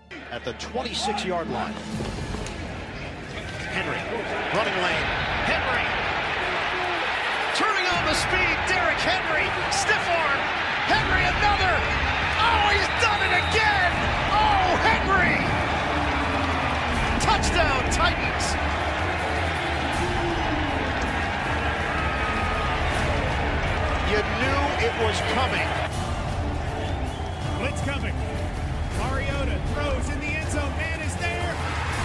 At the 26-yard line. Henry, running lane. Henry, turning on the speed. Derrick Henry, stiff arm. Henry, another. Oh, he's done it again. Oh, Henry. Touchdown, Titans. You knew it was coming. Blitz coming. Mariota throws in the end zone. Man is there.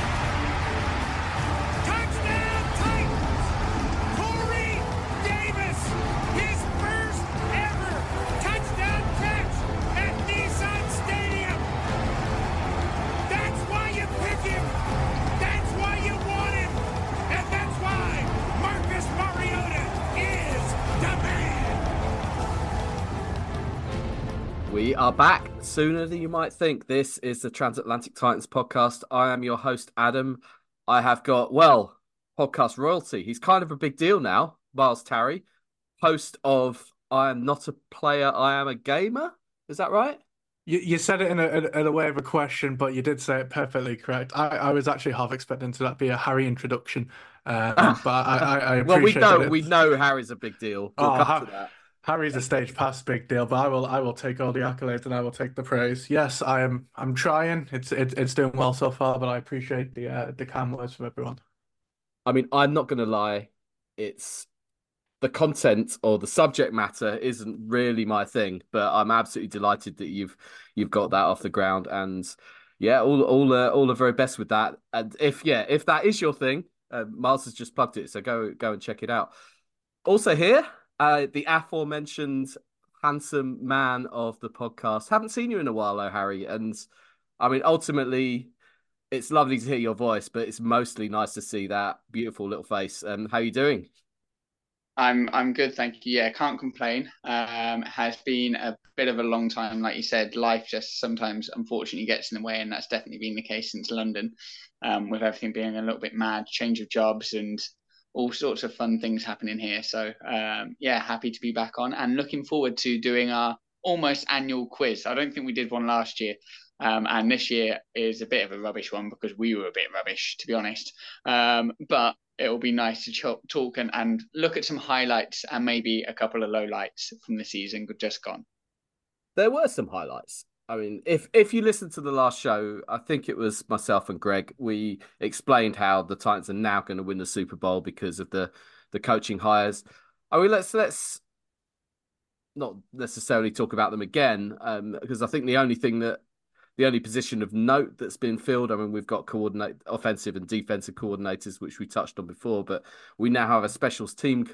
Touchdown, Titans! Corey Davis, his first ever touchdown catch at Nissan Stadium. That's why you pick him. That's why you want him. And that's why Marcus Mariota is the man. We are back sooner than you might think. This is the Transatlantic Titans podcast. I am your host, Adam. I have got, podcast royalty. He's kind of a big deal now, Miles Tarry, host of I Am Not a Player, I Am a Gamer. Is that right? You said it in a way of a question, but you did say it perfectly correct. I was actually half expecting to that be a Harry introduction, but I appreciate well, we know Harry's a big deal. We'll come to that. Harry's a stage pass big deal, but I will take all the accolades and I will take the praise. Yes, I'm trying. It's doing well so far, but I appreciate the kind words from everyone. I mean, I'm not going to lie. It's the content or the subject matter isn't really my thing, but I'm absolutely delighted that you've got that off the ground. And yeah, all the very best with that. And if that is your thing, Miles has just plugged it, so go and check it out. Also here, the aforementioned handsome man of the podcast. Haven't seen you in a while, though, Harry. And I mean, ultimately, it's lovely to hear your voice, but it's mostly nice to see that beautiful little face. How are you doing? I'm good, thank you. Yeah, can't complain. Has been a bit of a long time, like you said. Life just sometimes, unfortunately, gets in the way, and that's definitely been the case since London, with everything being a little bit mad, change of jobs, and all sorts of fun things happening here. So, happy to be back on, and looking forward to doing our almost annual quiz. I don't think we did one last year, and this year is a bit of a rubbish one because we were a bit rubbish, to be honest. But it'll be nice to talk and look at some highlights and maybe a couple of lowlights from the season just gone. There were some highlights. I mean, if you listened to the last show, I think it was myself and Greg, we explained how the Titans are now going to win the Super Bowl because of the coaching hires. I mean, let's not necessarily talk about them again, because I think the only position of note that's been filled, I mean, we've got offensive and defensive coordinators, which we touched on before, but we now have a special teams.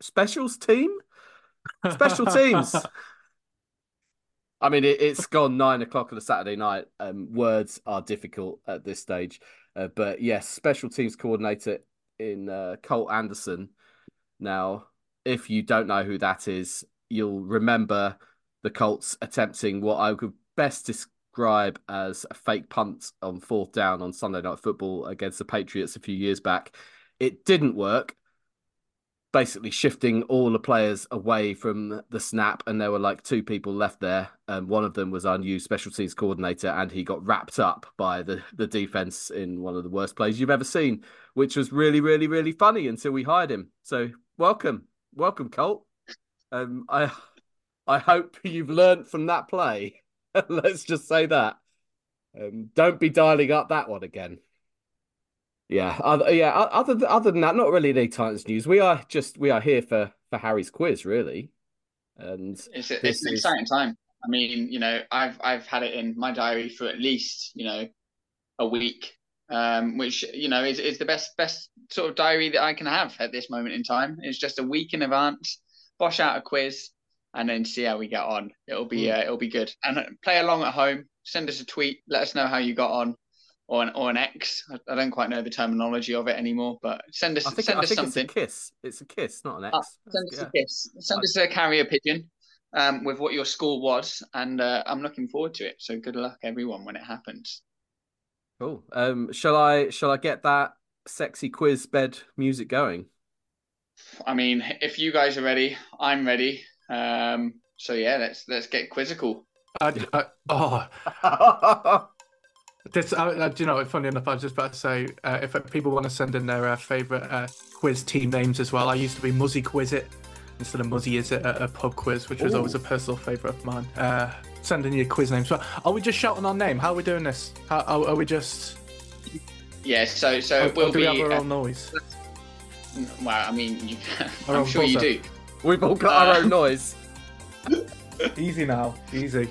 I mean, it's gone 9:00 on a Saturday night. Words are difficult at this stage. But yes, special teams coordinator in Colt Anderson. Now, if you don't know who that is, you'll remember the Colts attempting what I could best describe as a fake punt on 4th down on Sunday Night Football against the Patriots a few years back. It didn't work, basically shifting all the players away from the snap, and there were like 2 people left there. One of them was our new special teams coordinator, and he got wrapped up by the defense in one of the worst plays you've ever seen, which was really, really, really funny until we hired him. So welcome, Colt. I hope you've learned from that play. Let's just say that. Don't be dialing up that one again. Other than that, not really any Titans news. We are here for Harry's quiz, really. And it's an exciting time. I mean, I've had it in my diary for at least, a week, which, is the best sort of diary that I can have at this moment in time. It's just a week in advance, bosh out a quiz, and then see how we get on. It'll be good. And play along at home. Send us a tweet. Let us know how you got on. Or an X. I don't quite know the terminology of it anymore, but send us something. It's a kiss. It's a kiss, not an X. Send us a kiss. Send us a carrier pigeon with what your score was, and I'm looking forward to it. So good luck, everyone, when it happens. Cool. Shall I get that sexy quiz bed music going? I mean, if you guys are ready, I'm ready. So yeah, let's get quizzical. This, you know, funny enough, I was just about to say, if people want to send in their favourite quiz team names as well, I used to be Muzzy Quiz It instead of Muzzy Is It at a pub quiz, which was always a personal favourite of mine. Send in your quiz names. But are we just shouting our name? How are we doing this? Are we just... Yeah, so it will do be... we have our own noise? Well, I mean, Our I'm own sure you buzzer. do. We've all got our own noise. Easy now. Easy.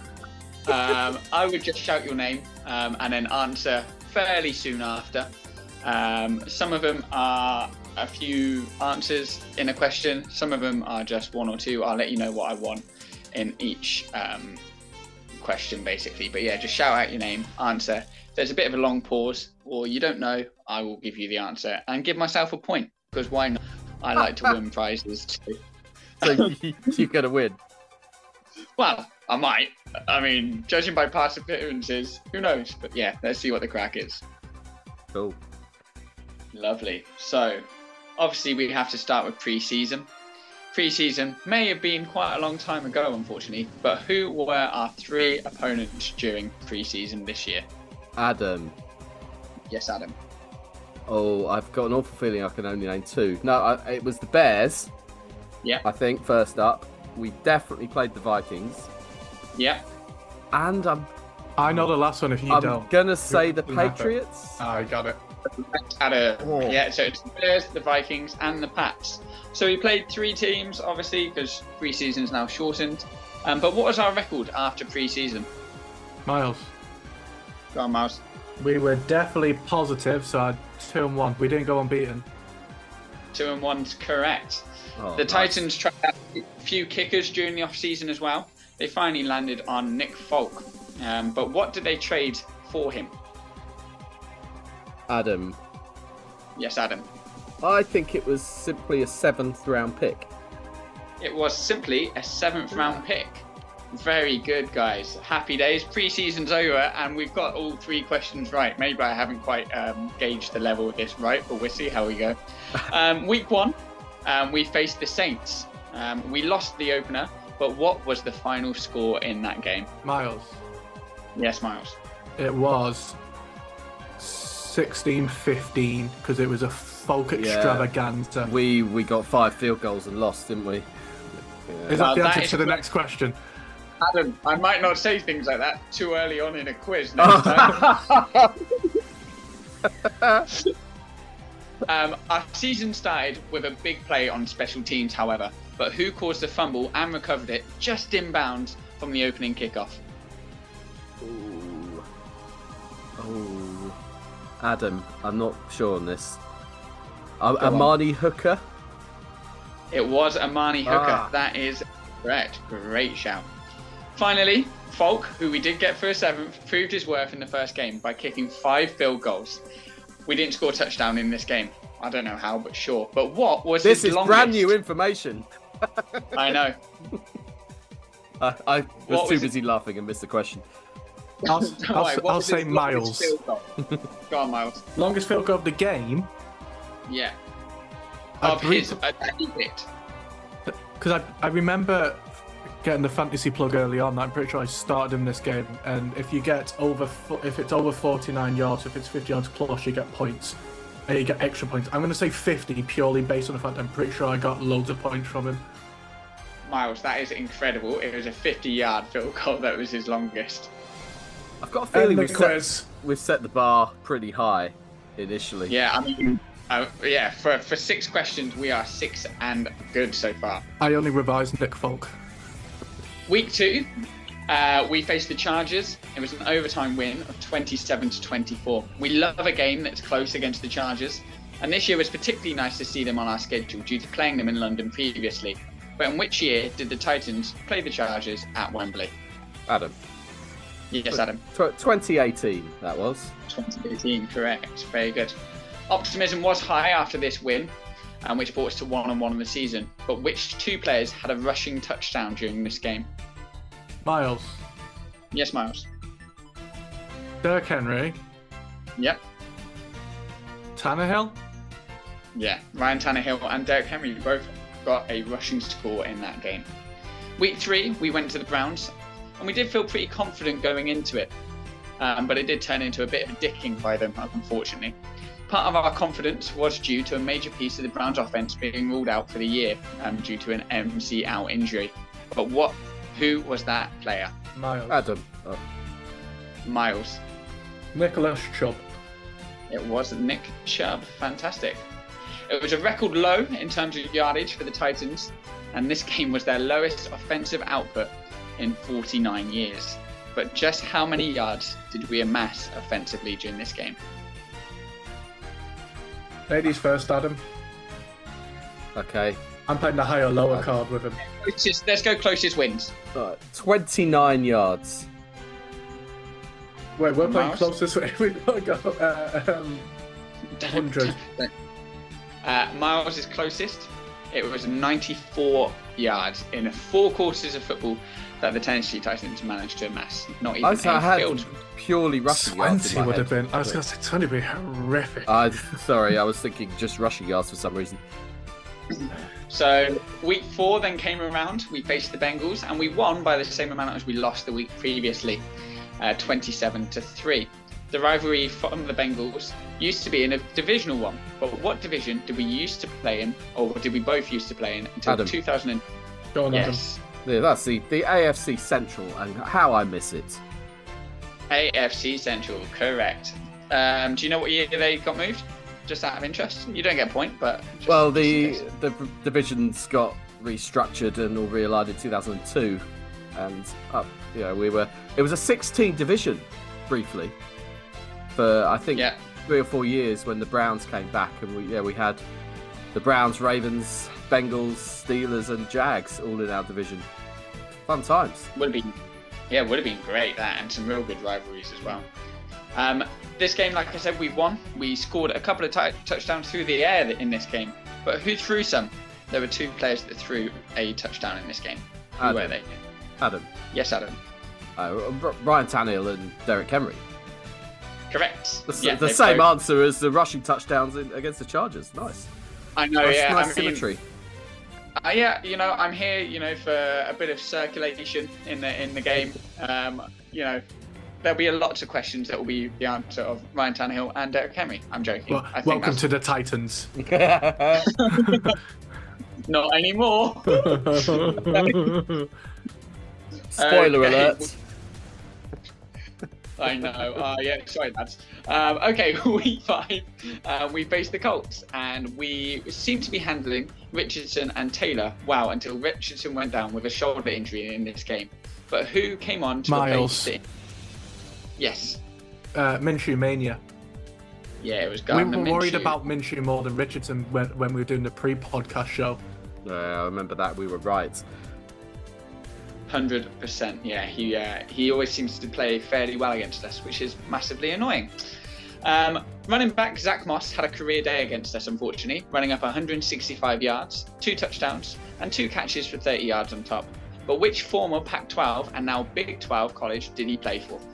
I would just shout your name and then answer fairly soon after. Some of them are a few answers in a question. Some of them are just one or two. I'll let you know what I want in each question, basically. But yeah, just shout out your name, answer. If there's a bit of a long pause or you don't know, I will give you the answer and give myself a point, because why not? I like to win prizes too. So you're going to win. Well, I might. I mean, judging by past appearances, who knows? But yeah, let's see what the crack is. Cool. Lovely. So, obviously, we have to start with pre-season. Pre-season may have been quite a long time ago, unfortunately, but who were our 3 opponents during pre-season this year? Adam. Yes, Adam. Oh, I've got an awful feeling I can only name 2. No, it was the Bears. Yeah. I think, first up. We definitely played the Vikings. Yeah. And I know the last one if you I'm don't. going to say the Doesn't matter. Patriots. I got it. Yeah, so it's the Bears, the Vikings, and the Pats. So we played 3 teams, obviously, because pre-season's now shortened. But what was our record after pre-season? Miles. Go on, Miles. We were definitely positive, so I 2-1. We didn't go unbeaten. 2-1's correct. Oh, The nice. Titans tried out a few kickers during the off-season as well. They finally landed on Nick Folk. But what did they trade for him? Adam. Yes, Adam. I think it was simply a 7th round pick. It was simply a 7th round pick. Very good, guys. Happy days. Pre-season's over, and we've got all 3 questions right. Maybe I haven't quite gauged the level of this right, but we'll see how we go. Week 1, we faced the Saints. We lost the opener, but what was the final score in that game? Miles. Yes, Miles. It was 16-15 because it was a folk extravaganza. We got 5 field goals and lost, didn't we? Is Well, that the that answer is to the correct. next question? Adam, I might not say things like that too early on in a quiz next time. Our season started with a big play on special teams, however, but who caused the fumble and recovered it just inbounds from the opening kickoff? Ooh. Oh. Adam, I'm not sure on this. on. Amani Hooker? It was Amani Hooker. Ah. That is correct. Great shout. Finally, Falk, who we did get for a 7th, proved his worth in the first game by kicking 5 field goals. We didn't score a touchdown in this game. I don't know how, but sure. But what was This his is longest? brand new information. I know. I was What too was busy laughing and missed the question. I'll What was say his Miles. longest field goal? Go on, Miles. Longest field goal of the game. Yeah. I Of believe- his that he picked. Because I remember getting the fantasy plug early on. I'm pretty sure I started in this game, and if you get if it's over 49 yards, if it's 50 yards plus, you get points. And you get extra points. I'm going to say 50 purely based on the fact I'm pretty sure I got loads of points from him. Miles, that is incredible. It was a 50-yard field goal that was his longest. I've got a feeling And the quiz. we've set the bar pretty high initially. Yeah, I mean, for 6 questions, we are 6 and good so far. I only revised Nick Folk. Week 2, we faced the Chargers. It was an overtime win of 27-24. We love a game that's close against the Chargers, and this year was particularly nice to see them on our schedule due to playing them in London previously. But in which year did the Titans play the Chargers at Wembley? Adam. Yes, Adam. 2018, that was. 2018, correct. Very good. Optimism was high after this win, which brought us to 1-1 in the season. But which 2 players had a rushing touchdown during this game? Miles. Yes, Miles. Derrick Henry. Yep. Tannehill. Yeah, Ryan Tannehill and Derrick Henry both got a rushing score in that game. Week 3, we went to the Browns, and we did feel pretty confident going into it. but it did turn into a bit of a dicking by them, unfortunately. Part of our confidence was due to a major piece of the Browns offense being ruled out for the year due to an MCL injury. But who was that player? Miles. Adam. Oh. Miles. Nicholas Chubb. It was Nick Chubb. Fantastic. It was a record low in terms of yardage for the Titans, and this game was their lowest offensive output in 49 years. But just how many yards did we amass offensively during this game? Ladies first, Adam. Okay. I'm playing the higher lower card with him. Let's go closest wins. 29 yards. Wait, we're playing Miles? closest. We've got to go 100. Miles is closest. It was 94 yards in 4 quarters of football that the Tennessee Titans managed to amass. Not even I a had field. purely rushing yards. 20 would have been. I was going to say 20 would be horrific. Sorry, I was thinking just rushing yards for some reason. So week 4 then came around. We faced the Bengals and we won by the same amount as we lost the week previously, 27-3. The rivalry from the Bengals used to be in a divisional one, but what division did we used to play in, or did we both used to play in until Adam. 2000? Go on, Yes, Yeah, that's the AFC Central, and how I miss it. AFC Central, correct. Do you know what year they got moved? Just out of interest, you don't get a point, but just, Well, just in the case. divisions got restructured and all realigned in 2002, and it was a 16 division briefly for I think 3 or 4 years when the Browns came back, and we had the Browns, Ravens, Bengals, Steelers, and Jags all in our division. Fun times. would have been great, that, and some real good rivalries as well. This game, like I said, we won. We scored a couple of touchdowns through the air in this game, but who threw some? There were 2 players that threw a touchdown in this game. Who were they? Adam. Yes, Adam. Ryan Tannehill and Derrick Henry. Correct. The Yeah, they same both- answer as the rushing touchdowns against the Chargers. Nice. I know, Nice, yeah. nice I mean, symmetry. I'm here, for a bit of circulation in the game. There'll be lots of questions that will be the answer of Ryan Tannehill and Derrick Henry. I'm joking. Well, I think welcome to the Titans. not anymore. Spoiler Okay. alert. I know. Sorry, lads. Okay, week 5, we faced the Colts, and we seemed to be handling Richardson and Taylor. Wow, until Richardson went down with a shoulder injury in this game. But who came on to Miles. replace it? Yes. Minshew Mania. Yeah, it was We Gardner were worried Minshew. about Minshew more than Richardson when we were doing the pre-podcast show. Yeah, I remember that. We were right. 100%. Yeah, he always seems to play fairly well against us, which is massively annoying. Running back Zach Moss had a career day against us, unfortunately, running up 165 yards, 2 touchdowns, and 2 catches for 30 yards on top. But which former Pac-12 and now Big 12 college did he play for?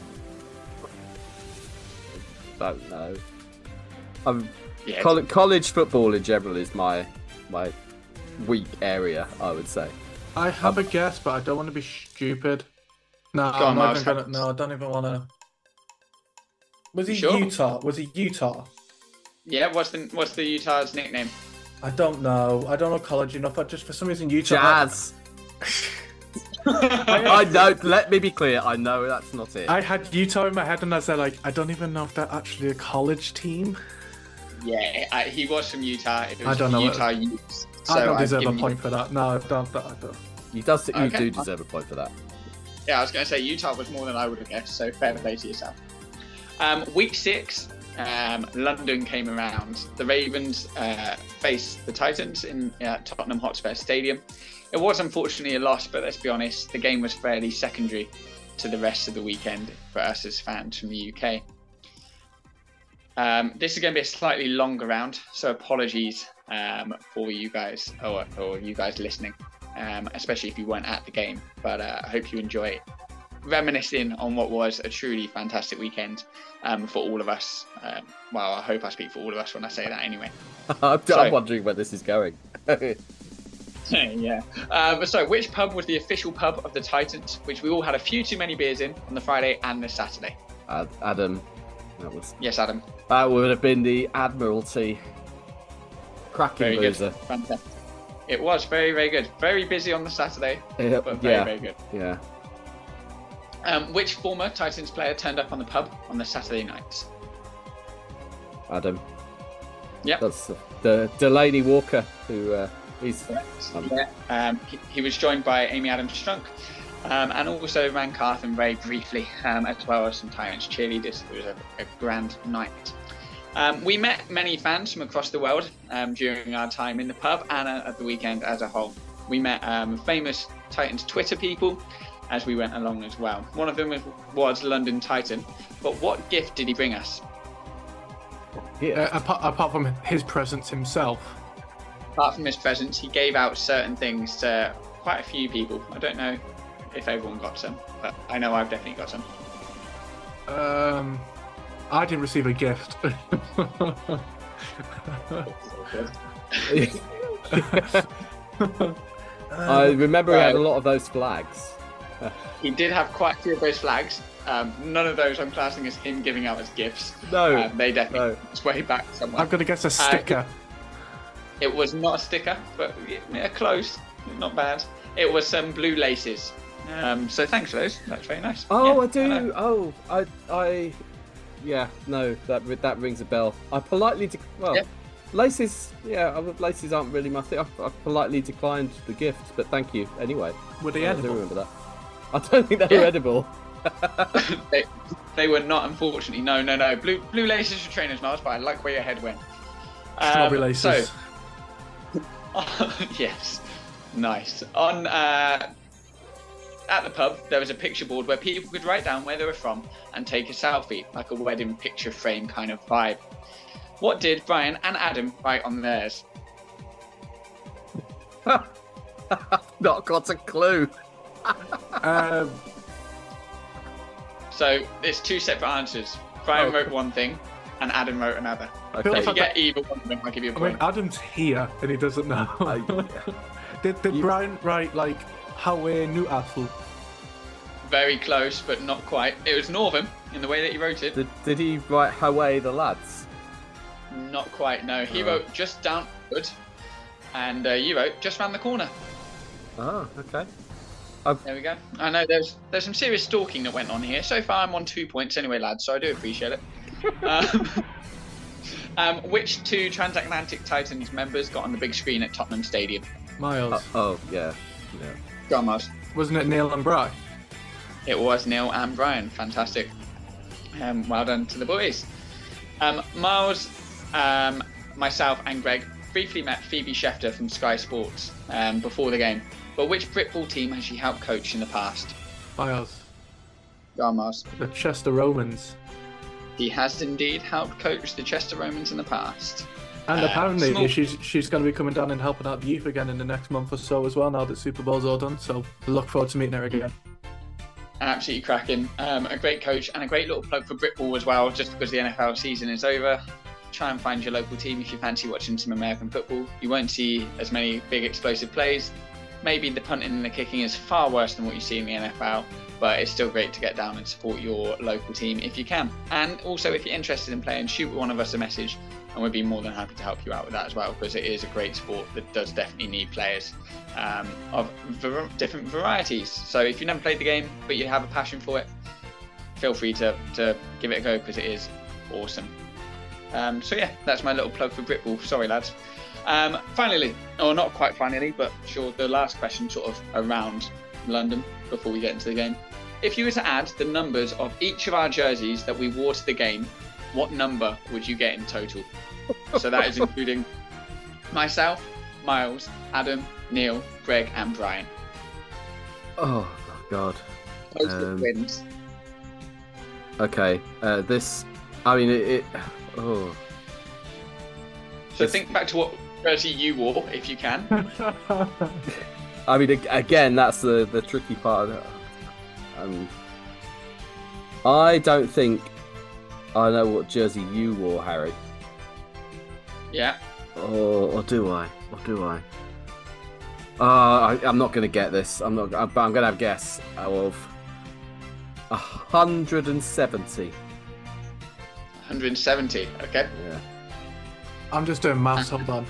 Don't know. Yeah, College football in general is my weak area, I would say. I have a guess, but I don't want to be stupid. No, Go on, I'm not Miles. even gonna. No, I don't even want to. Was he Sure. Utah? Was he Utah? yeah. What's the Utah's nickname? I don't know. I don't know college enough. I just for some reason Utah. Jazz. I know. Let me be clear. I know that's not it. I had Utah in my head, and I said like, I don't even know if they're actually a college team. Yeah, he was from Utah. It was I don't know Utah Utes. So I don't I've deserve a given you- point for that. No, I don't. I don't. You Okay. do deserve a point for that. Yeah, I was going to say Utah was more than I would have guessed, so fair play to yourself. Week 6, London came around. The Ravens faced the Titans in Tottenham Hotspur Stadium. It was unfortunately a loss, but let's be honest, the game was fairly secondary to the rest of the weekend for us as fans from the UK. This is going to be a slightly longer round, so apologies for you guys or you guys listening. Especially if you weren't at the game, but I hope you enjoy reminiscing on what was a truly fantastic weekend for all of us. Well, I hope I speak for all of us when I say that anyway. I'm So- wondering where this is going. Yeah. So, which pub was the official pub of the Titans, which we all had a few too many beers in on the Friday and the Saturday? Adam. That was. Yes, Adam. That would have been the Admiralty. Cracking Very loser. good. Fantastic. It was very, very good. Very busy on the Saturday, but very, very good. Yeah. Which former Titans player turned up on the pub on the Saturday nights? Adam. Yep. That's the Delaney Walker, who he's. He was joined by Amy Adams-Strunk, and also Van Carthen very briefly, as well as some Titans cheerleaders. It was a grand night. We met many fans from across the world during our time in the pub and at the weekend as a whole. We met famous Titans Twitter people as we went along as well. One of them was London Titan, but what gift did he bring us? Apart from his presence himself. Apart from his presence, he gave out certain things to quite a few people. I don't know if everyone got some, but I know I've definitely got some. I didn't receive a gift. I remember he had a lot of those flags. He did have quite a few of those flags. None of those I'm classing as him giving out as gifts. No. They definitely sway back somewhere. I'm going to guess a sticker. It was not a sticker, but close. Not bad. It was some blue laces. So thanks for those. That's very nice. Oh, Yeah, I do. know. I. Yeah, no, that rings a bell. I politely, Yeah. laces. Yeah, laces aren't really my thing. I politely declined the gift, but thank you anyway. Were they I do edible? remember that. I don't think they were edible. They were not, unfortunately. No. Blue laces for trainers, Miles, but I like where your head went. Snobby laces. Yes, nice. At the pub, there was a picture board where people could write down where they were from and take a selfie, like a wedding picture frame kind of vibe. What did Brian and Adam write on theirs? Not got a clue. So it's two separate answers. Brian wrote one thing and Adam wrote another. Okay. If you get either one of them, I'll give you a I mean, point. Adam's here and he doesn't know. Did Brian write like Howe New Apple? Very close, but not quite. It was Northern in the way that he wrote it. Did he write Hawaii the lads? Not quite, no. He wrote just down good, and you wrote just round the corner. Oh, okay. There we go. I know there's some serious stalking that went on here. So far, I'm on 2 points anyway, lads. So I do appreciate it. Which two Transatlantic Titans members got on the big screen at Tottenham Stadium? Miles. Yeah. Go on, Miles. Wasn't it Neil and Bry? It was Neil and Brian. Fantastic. Well done to the boys. Miles, myself, and Greg briefly met Phoebe Schefter from Sky Sports before the game. But which Britball team has she helped coach in the past? Miles. Go on, Miles. The Chester Romans. He has indeed helped coach the Chester Romans in the past. And apparently small- she's going to be coming down and helping out the youth again in the next month or so as well, now that Super Bowl's all done. So I look forward to meeting her again. Absolutely cracking. A great coach and a great little plug for Britball as well, just because the NFL season is over. Try and find your local team if you fancy watching some American football. You won't see as many big explosive plays. Maybe the punting and the kicking is far worse than what you see in the NFL, but it's still great to get down and support your local team if you can. And also, if you're interested in playing, shoot one of us a message and we'd be more than happy to help you out with that as well, because it is a great sport that does definitely need players of different varieties. So if you've never played the game but you have a passion for it, feel free to give it a go, because it is awesome. So yeah, that's my little plug for Britball. Sorry, lads. Finally, or not quite finally, but sure, the last question sort of around London before we get into the game. If you were to add the numbers of each of our jerseys that we wore to the game, what number would you get in total? So that is including myself, Miles, Adam, Neil, Greg, and Brian. Oh God. Total wins. Okay. This. I mean, it. Oh. So think back to what jersey you wore, if you can. I mean, again, that's the tricky part of it. I don't think I know what jersey you wore, Harry. Yeah. Or do I? I'm not going to get this. But I'm going to have a guess of 170. 170. Okay. Yeah. I'm just doing maths. Hold on.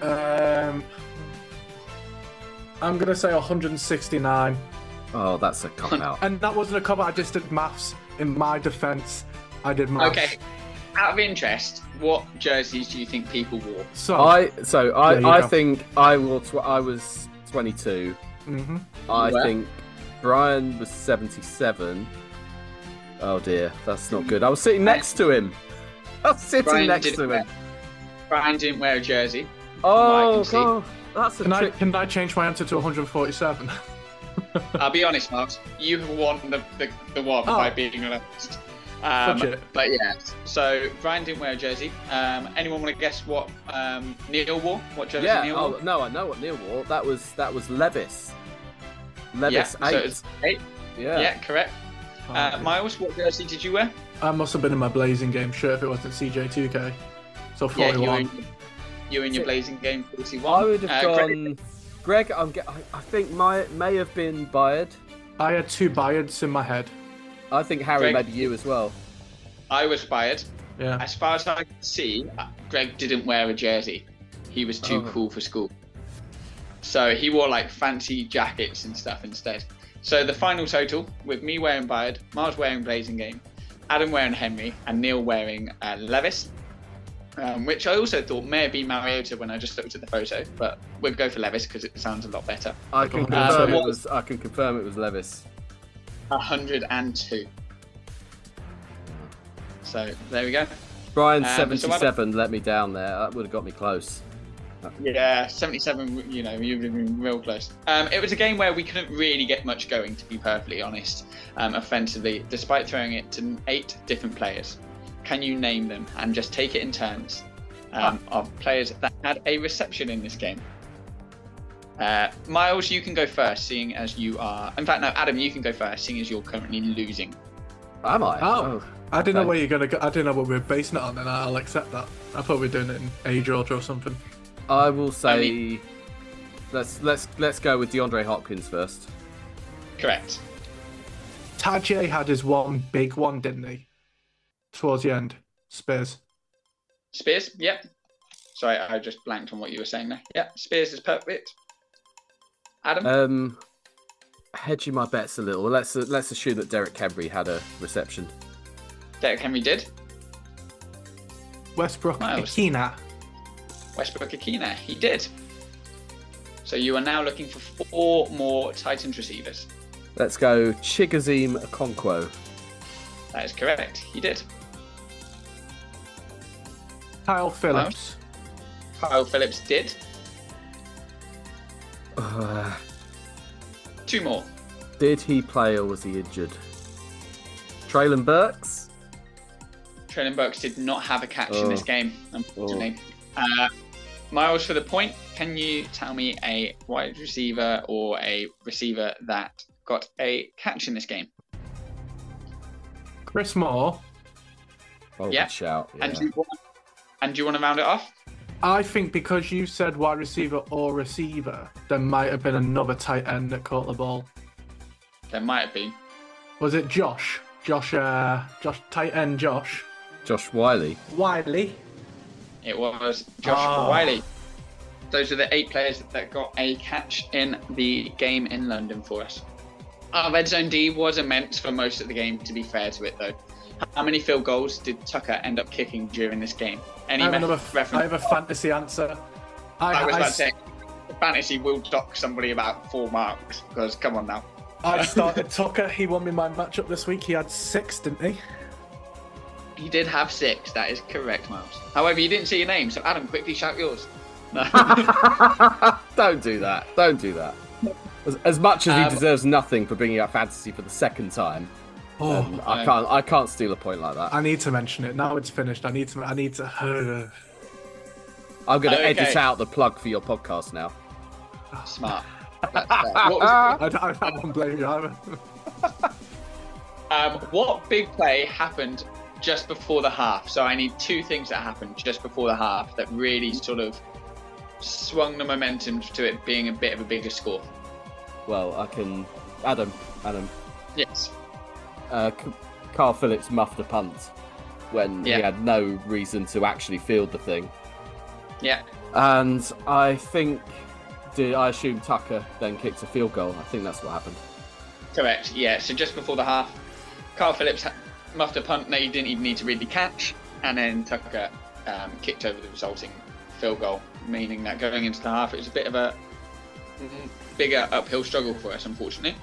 I'm gonna say 169. Oh, that's a cop out. And that wasn't a cover. I just did maths. In my defence, I did maths. Okay. Out of interest, what jerseys do you think people wore? So I go. think I was 22. Mhm. I Where? think Brian was 77. Oh dear, that's not good. I was sitting next to him. I was sitting Brian next didn't to him. wear- Brian didn't wear a jersey. Oh see. god, that's a trick. Can I change my answer to 147? I'll be honest, Marks. You have won the one by being last. Budget. But yeah, so Brian didn't wear a jersey. Anyone want to guess what Neil wore? What jersey Yeah. Neil Oh wore? no, I know what Neil wore. That was Levis. Yeah, Levis 8. so it's 8. Yeah. Yeah, correct. Miles, what jersey did you wear? I must have been in my Blazing Game shirt if it wasn't CJ2K. So Yeah, 41. you were in your Blazing Game 41. I would have Greg, gone. Greg, I think may have been Bayard. I had 2 Bayards in my head. I think Harry, Greg- maybe you as well. I was fired. Yeah. As far as I can see, Greg didn't wear a jersey. He was too Oh. cool for school. So he wore like fancy jackets and stuff instead. So the final total, with me wearing Bayard, Miles wearing Blazing Game, Adam wearing Henry, and Neil wearing Levis, which I also thought may have been Mariota when I just looked at the photo, but we'll go for Levis because it sounds a lot better. I can confirm it was Levis. 102. So there we go. Brian So Adam- 77 let me down there. That would have got me close. Yeah, 77, you would have been real close. It was a game where we couldn't really get much going, to be perfectly honest, offensively, despite throwing it to 8 different players. Can you name them and just take it in turns of players that had a reception in this game? Miles, you can go first, seeing as you are... In fact, no, Adam, you can go first, seeing as you're currently losing. Am I? Oh. I didn't know okay. where you're gonna go. I didn't know what we were basing it on, and I'll accept that. I thought we were doing it in age order or something. I will say, I mean- let's go with DeAndre Hopkins first. Correct. Tajay had his one big one, didn't he? Towards the end. Spears. Spears, yep. Sorry, I just blanked on what you were saying there. Yeah, Spears is perfect. Adam? Hedging my bets a little. Let's assume that Derek Henry had a reception. Derek Henry did. Westbrook Miles. Akina. Westbrook Akina, he did. So you are now looking for 4 more Titans receivers. Let's go Chigoziem Okonkwo. That is correct. He did. Kyle Phillips. Kyle Phillips did. 2 more. Did he play or was he injured? Traylon Burks? Traylon Burks did not have a catch in this game, unfortunately. Oh. Miles, for the point, can you tell me a wide receiver or a receiver that got a catch in this game? Chris Moore. Oh, Yeah. good shout. Yeah. And do you want to round it off? I think because you said wide receiver or receiver, there might have been another tight end that caught the ball. There might have been. Was it Josh? Josh, tight end Josh. Josh Wiley. Wiley. It was Josh Wiley. Those are the 8 players that got a catch in the game in London for us. Our red zone D was immense for most of the game, to be fair to it, though. How many field goals did Tucker end up kicking during this game? Any I have reference? a fantasy answer. I was about to say, fantasy will dock somebody about 4 marks, because come on now. I started Tucker. He won me my matchup this week. He had 6, didn't he? He did have 6, that is correct, Miles. However, you didn't see your name, so Adam, quickly shout yours. No. Don't do that. Don't do that. As much as he Um, deserves nothing for bringing up fantasy for the second time, I can't steal a point like that. I need to mention it. Now it's finished. I need to. I'm going to Okay. edit out the plug for your podcast now. Smart. That's fair. What was I don't blame you either. what big play happened just before the half? So I need 2 things that happened just before the half that really sort of swung the momentum to it being a bit of a bigger score. Well, I can... Adam. Yes. Carl Phillips muffed a punt when he had no reason to actually field the thing. Yeah. And I assume Tucker then kicked a field goal. I think that's what happened. Correct, yeah. So just before the half, Carl Phillips muffed a punt that he didn't even need to really catch, and then Tucker kicked over the resulting field goal, meaning that going into the half, it was a bit of a bigger uphill struggle for us, unfortunately.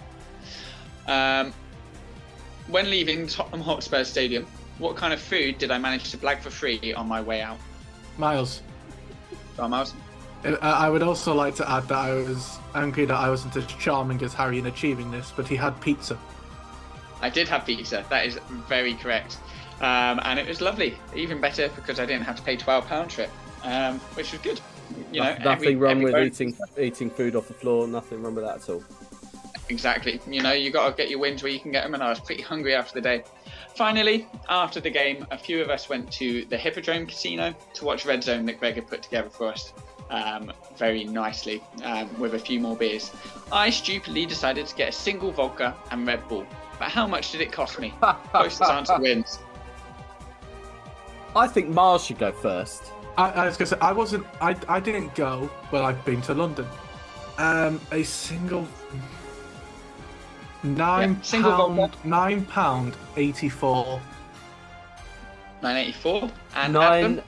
When leaving Tottenham Hotspur Stadium, what kind of food did I manage to blag for free on my way out? Miles. Oh, Miles? I would also like to add that I was angry that I wasn't as charming as Harry in achieving this, but he had pizza. I did have pizza. That is very correct. And it was lovely. Even better because I didn't have to pay £12 for it, which was good. Nothing wrong with eating food off the floor. Nothing wrong with that at all. Exactly. You got to get your wins where you can get them, and I was pretty hungry after the day. Finally, after the game, a few of us went to the Hippodrome Casino to watch Red Zone that Greg had put together for us very nicely with a few more beers. I stupidly decided to get a single vodka and Red Bull. But how much did it cost me? Closest answer wins. I think Miles should go first. I was going to say, I didn't go, but I've been to London. A single... £9.84. £9.84 and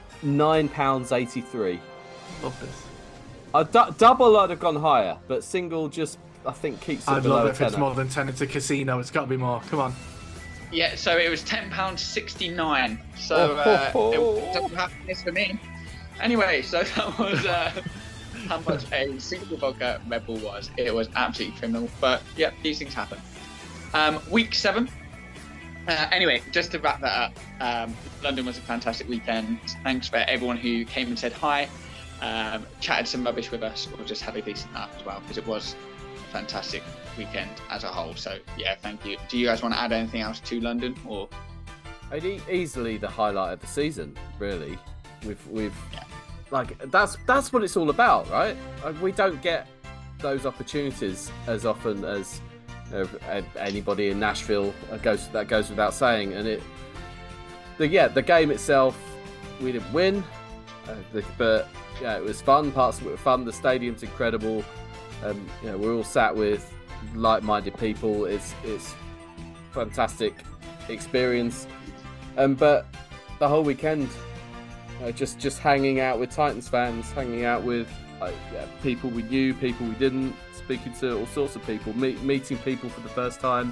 £9.83. Love this. Double I'd have gone higher, but single just I think keeps it I'd below love it if it's tenner. more than 10. It's a casino. It's got to be more. Come on. Yeah, so it was £10.69. So it doesn't happen this for me. Anyway, so that was how much a single vodka Red Bull was. It was absolutely criminal, but yeah, these things happen. Week 7. Anyway, just to wrap that up, London was a fantastic weekend. Thanks for everyone who came and said hi, chatted some rubbish with us, or just had a decent laugh as well, because it was a fantastic weekend as a whole. So yeah, thank you. Do you guys want to add anything else to London? Or easily the highlight of the season, really. We've like that's what it's all about, right? We don't get those opportunities as often as anybody in Nashville. That goes without saying. And the game itself, we didn't win, but yeah, it was fun. Parts of it were fun. The stadium's incredible. We're all sat with like-minded people. It's fantastic experience. But the whole weekend, just hanging out with Titans fans, hanging out with people we knew, people we didn't, speaking to all sorts of people, meeting people for the first time.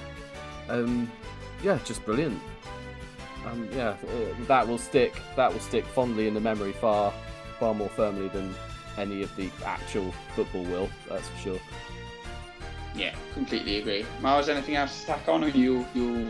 Just brilliant. That will stick fondly in the memory far more firmly than any of the actual football will. That's for sure. Yeah, completely agree. Miles, anything else to stack on, or you'll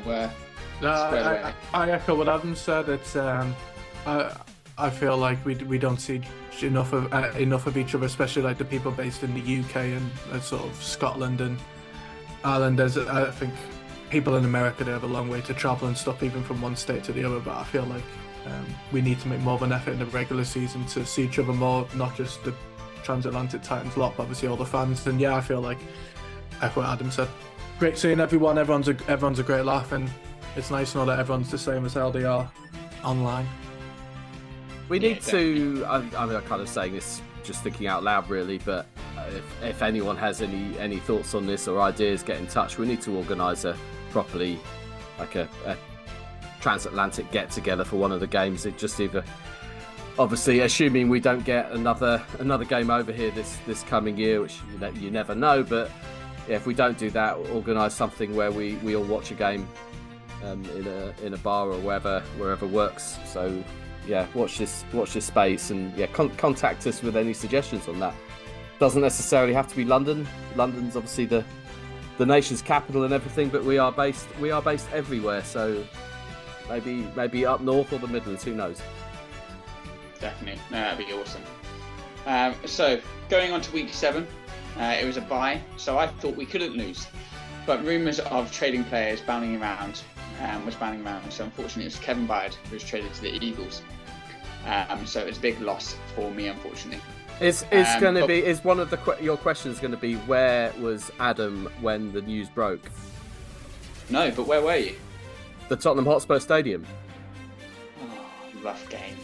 I echo what Adam said. It's I feel like we don't see enough of each other, especially like the people based in the UK and sort of Scotland and Ireland. I think people in America, they have a long way to travel and stuff, even from one state to the other. But I feel like we need to make more of an effort in the regular season to see each other more, not just the transatlantic Titans lot, but obviously all the fans. And yeah, I feel like echo what Adam said. Great seeing everyone. Everyone's a great laugh, and it's nice to know that everyone's the same as how they are online. We need to. I mean, I'm kind of saying this just thinking out loud, really. But if anyone has any thoughts on this or ideas, get in touch. We need to organise properly, like a transatlantic get together for one of the games. It just either, obviously, assuming we don't get another game over here this coming year, which you never know. But yeah, if we don't do that, organise something where we all watch a game in a bar or wherever works. So. Yeah, watch this space, and yeah, contact us with any suggestions on that. Doesn't necessarily have to be London. London's obviously the nation's capital and everything, but we are based everywhere. So maybe up north or the Midlands, who knows? Definitely, no, that'd be awesome. So going on to week 7, it was a bye, so I thought we couldn't lose, but rumours of trading players bounding around. So unfortunately it was Kevin Byard who was traded to the Eagles. So it was a big loss for me, unfortunately. Is one of your questions going to be, where was Adam when the news broke? No, but where were you? The Tottenham Hotspur Stadium. Oh, rough game.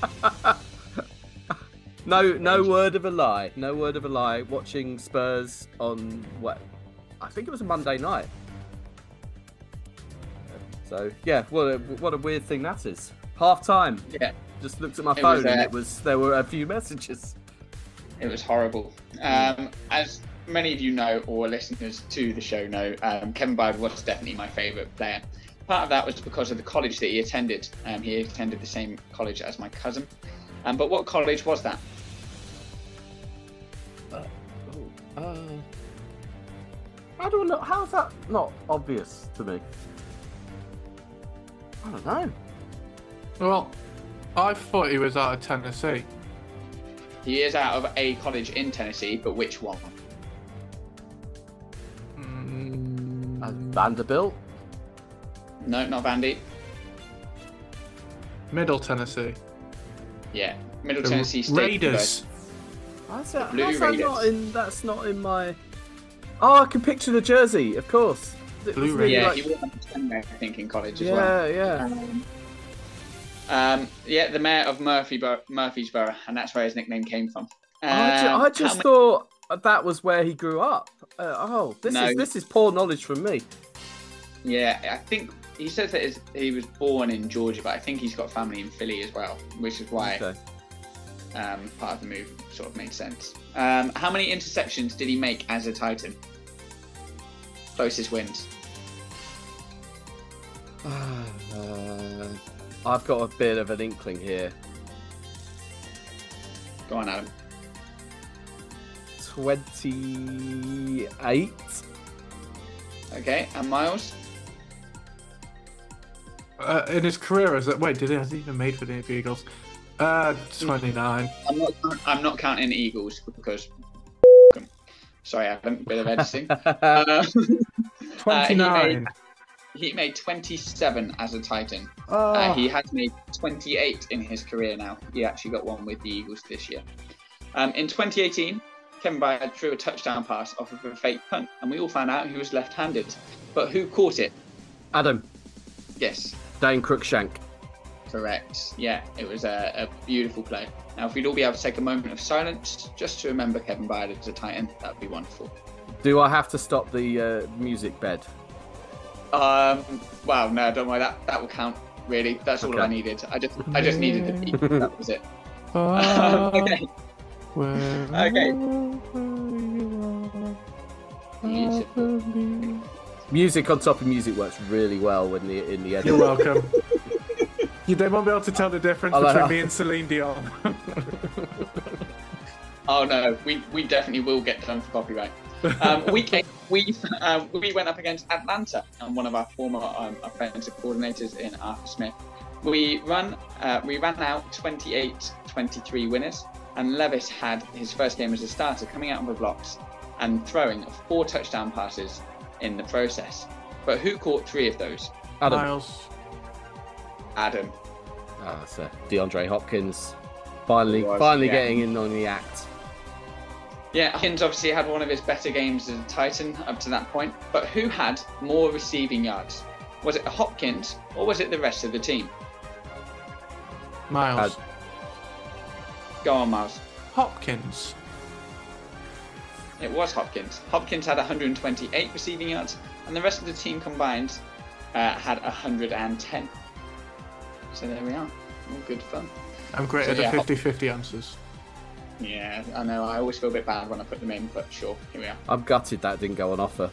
No word of a lie. No word of a lie. Watching Spurs on what? I think it was a Monday night. So yeah, what a weird thing that is. Half time. Yeah. Just looked at my phone and there were a few messages. It was horrible. As many of you know, or listeners to the show know, Kevin Byard was definitely my favourite player. Part of that was because of the college that he attended. He attended the same college as my cousin. But what college was that? I don't know. How's that not obvious to me? I don't know. Well, I thought he was out of Tennessee. He is out of a college in Tennessee, but which one? Vanderbilt? No, not Vandy. Middle Tennessee. Yeah, Middle Tennessee State Raiders. How's that Blue Raiders. not in? That's not in my. Oh, I can picture the jersey, of course. Blue Raiders. Yeah, Like... he was I think in college as well. Yeah. The mayor of Murfreesboro, and that's where his nickname came from. I just thought that was where he grew up. No. This is poor knowledge from me. Yeah, I think he says that he was born in Georgia, but I think he's got family in Philly as well, which is why Okay. Part of the move sort of made sense. How many interceptions did he make as a Titan? Closest wins. I've got a bit of an inkling here. Go on, Adam. 28. Okay, and Miles? In his career, has he even made for the Eagles? 29. I'm not counting Eagles because. Sorry, Adam. Bit of editing. 29. He made 27 as a Titan. He has made 28 in his career now. He actually got one with the Eagles this year. In 2018, Kevin Byard threw a touchdown pass off of a fake punt, and we all found out he was left-handed. But who caught it? Adam. Yes. Dane Cruikshank. Correct. Yeah, it was a beautiful play. Now, if we'd all be able to take a moment of silence just to remember Kevin Byard as a Titan, that would be wonderful. Do I have to stop the music bed? Well, no, don't worry. That will count. Really, that's all I needed. I just needed the beat. That was it. Okay. Okay. Music on top of music works really well when in the edit. You're welcome. They won't be able to tell the difference between me and Celine Dion. Oh no, we definitely will get done for copyright. We went up against Atlanta and one of our former offensive coordinators in Arthur Smith. We ran out 28-23 winners, and Levis had his first game as a starter, coming out of the blocks and throwing 4 touchdown passes in the process. But who caught 3 of those? Adam. Miles. Adam. So DeAndre Hopkins finally getting in on the act. Yeah, Hopkins obviously had one of his better games as a Titan up to that point, but who had more receiving yards? Was it Hopkins or was it the rest of the team? Miles. Go on, Miles. Hopkins. It was Hopkins. Hopkins had 128 receiving yards, and the rest of the team combined had 110. So there we are. All good fun. I'm great at the 50-50 answers. Yeah, I know. I always feel a bit bad when I put them in, but sure, here we are. I'm gutted that didn't go on offer.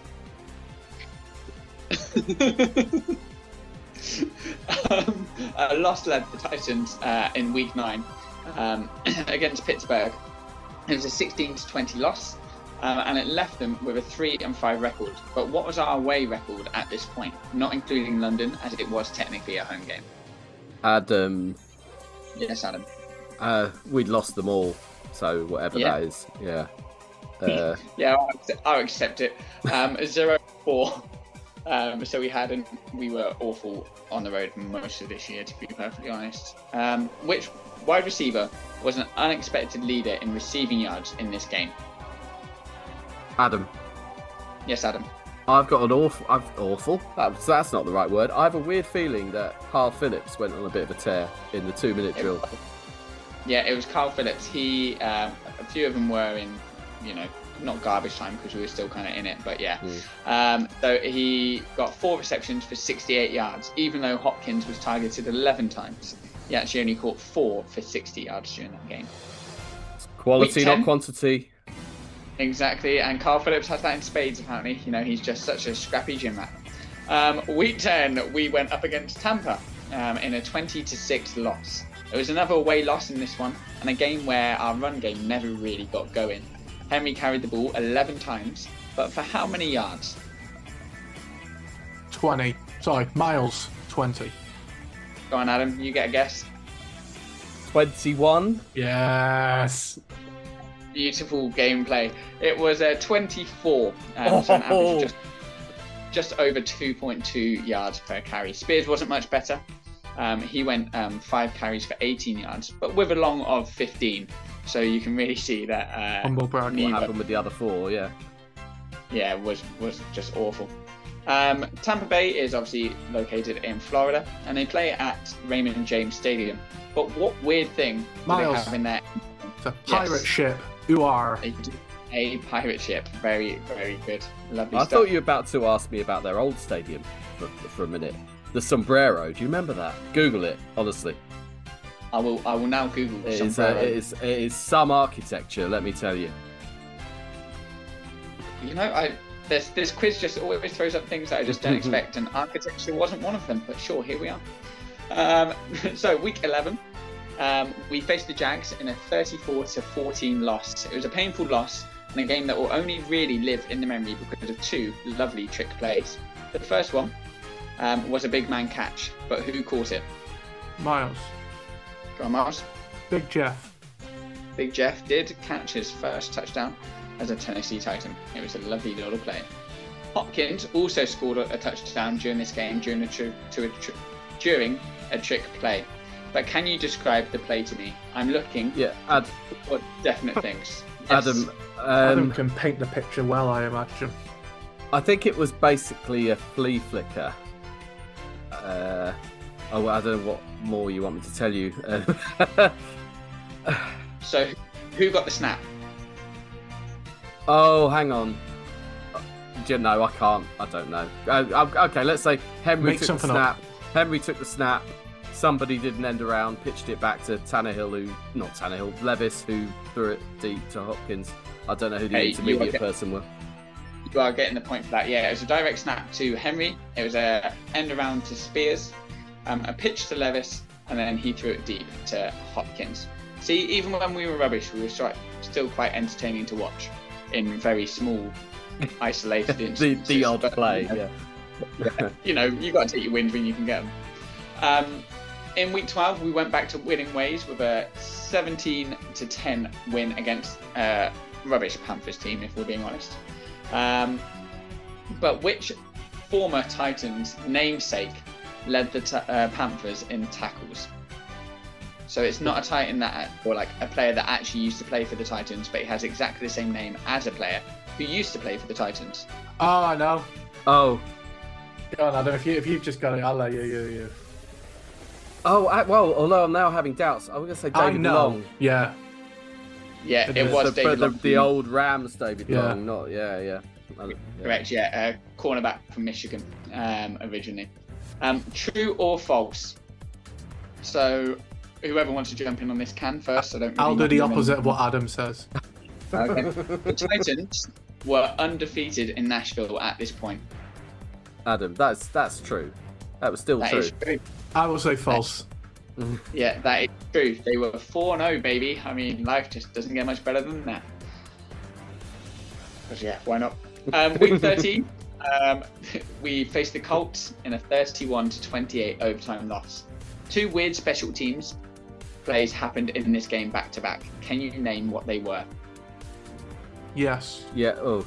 Lost led the Titans in week 9 against Pittsburgh. It was a 16-20 loss, and it left them with a 3-5 record. But what was our away record at this point, not including London, as it was technically a home game? Adam. Yes, Adam. We'd lost them all, so whatever that is. Yeah. Yeah, I'll accept it. 0-4. So we were awful on the road most of this year, to be perfectly honest. Which wide receiver was an unexpected leader in receiving yards in this game? Adam. Yes, Adam. I've got an awful. That's not the right word. I have a weird feeling that Carl Phillips went on a bit of a tear in the 2-minute drill. Yeah, it was Carl Phillips. A few of them were in, not garbage time because we were still kind of in it, but yeah. So he got 4 receptions for 68 yards, even though Hopkins was targeted 11 times. He actually only caught 4 for 60 yards during that game. Quality, not quantity. Exactly, and Carl Phillips has that in spades, apparently. He's just such a scrappy gym rat. Week 10, we went up against Tampa in a 20-6 loss. It was another away loss in this one, and a game where our run game never really got going. Henry carried the ball 11 times, but for how many yards? 20. Sorry, miles. 20. Go on, Adam, you get a guess. 21. Yes. Beautiful gameplay. It was a 24, so an average of just over 2.2 yards per carry. Spears wasn't much better. He went 5 carries for 18 yards, but with a long of 15. So you can really see that. Humble brag. What happened with the other 4? Yeah. Yeah, it was just awful. Tampa Bay is obviously located in Florida, and they play at Raymond James Stadium. But what weird thing do they have in there? It's a pirate ship. Who are? A pirate ship. Very, very good. Lovely I stuff. thought you were about to ask me about their old stadium for a minute. The Sombrero. Do you remember that? Google it, honestly. I will now Google It Sombrero. is some architecture, let me tell you. This quiz just always throws up things that I just don't expect, and architecture wasn't one of them. But sure, here we are. So week 11, we faced the Jags in a 34-14 loss. It was a painful loss and a game that will only really live in the memory because of 2 lovely trick plays. The first one was a big man catch, but who caught it? Miles. Go on, Miles. Big Jeff. Big Jeff did catch his first touchdown as a Tennessee Titan. It was a lovely little play. Hopkins also scored a touchdown during this game during a trick play. But can you describe the play to me? I'm looking for definite things. Yes. Adam can paint the picture well, I imagine. I think it was basically a flea flicker. I don't know what more you want me to tell you. So, who got the snap? Oh, hang on. No, I can't. I don't know. Okay, let's say Henry took the snap. Henry took the snap. Somebody did an end around, pitched it back to Levis, who threw it deep to Hopkins. I don't know who the intermediate person was. You are getting the point for that. Yeah, it was a direct snap to Henry. It was a end around to Spears, a pitch to Levis, and then he threw it deep to Hopkins. See, even when we were rubbish, we were still quite entertaining to watch in very small, isolated instances. the odd play, yeah. You got to take your wins when you can get them. In week 12, we went back to winning ways with a 17-10 win against rubbish Panthers team, if we're being honest. But which former Titans namesake led the Panthers in tackles? So it's not a Titan or like a player that actually used to play for the Titans, but he has exactly the same name as a player who used to play for the Titans. Oh, I know. Oh. Go on, Adam. If you've just got it, I'll let you. Oh, well, although I'm now having doubts, I'm going to say David Long. Yeah. Yeah, it was David Long. The old Rams David Long, not, yeah. Correct, yeah. Cornerback from Michigan, originally. True or false? So, whoever wants to jump in on this can first. I'll do the opposite of what Adam says. Okay. The Titans were undefeated in Nashville at this point. Adam, that's true. That was still true. I will say false. Yeah, that is true. They were 4-0, baby. I mean, life just doesn't get much better than that. Because, why not? Week 13, we faced the Colts in a 31-28 overtime loss. 2 weird special teams plays happened in this game back-to-back. Can you name what they were? Yes. Yeah, oh.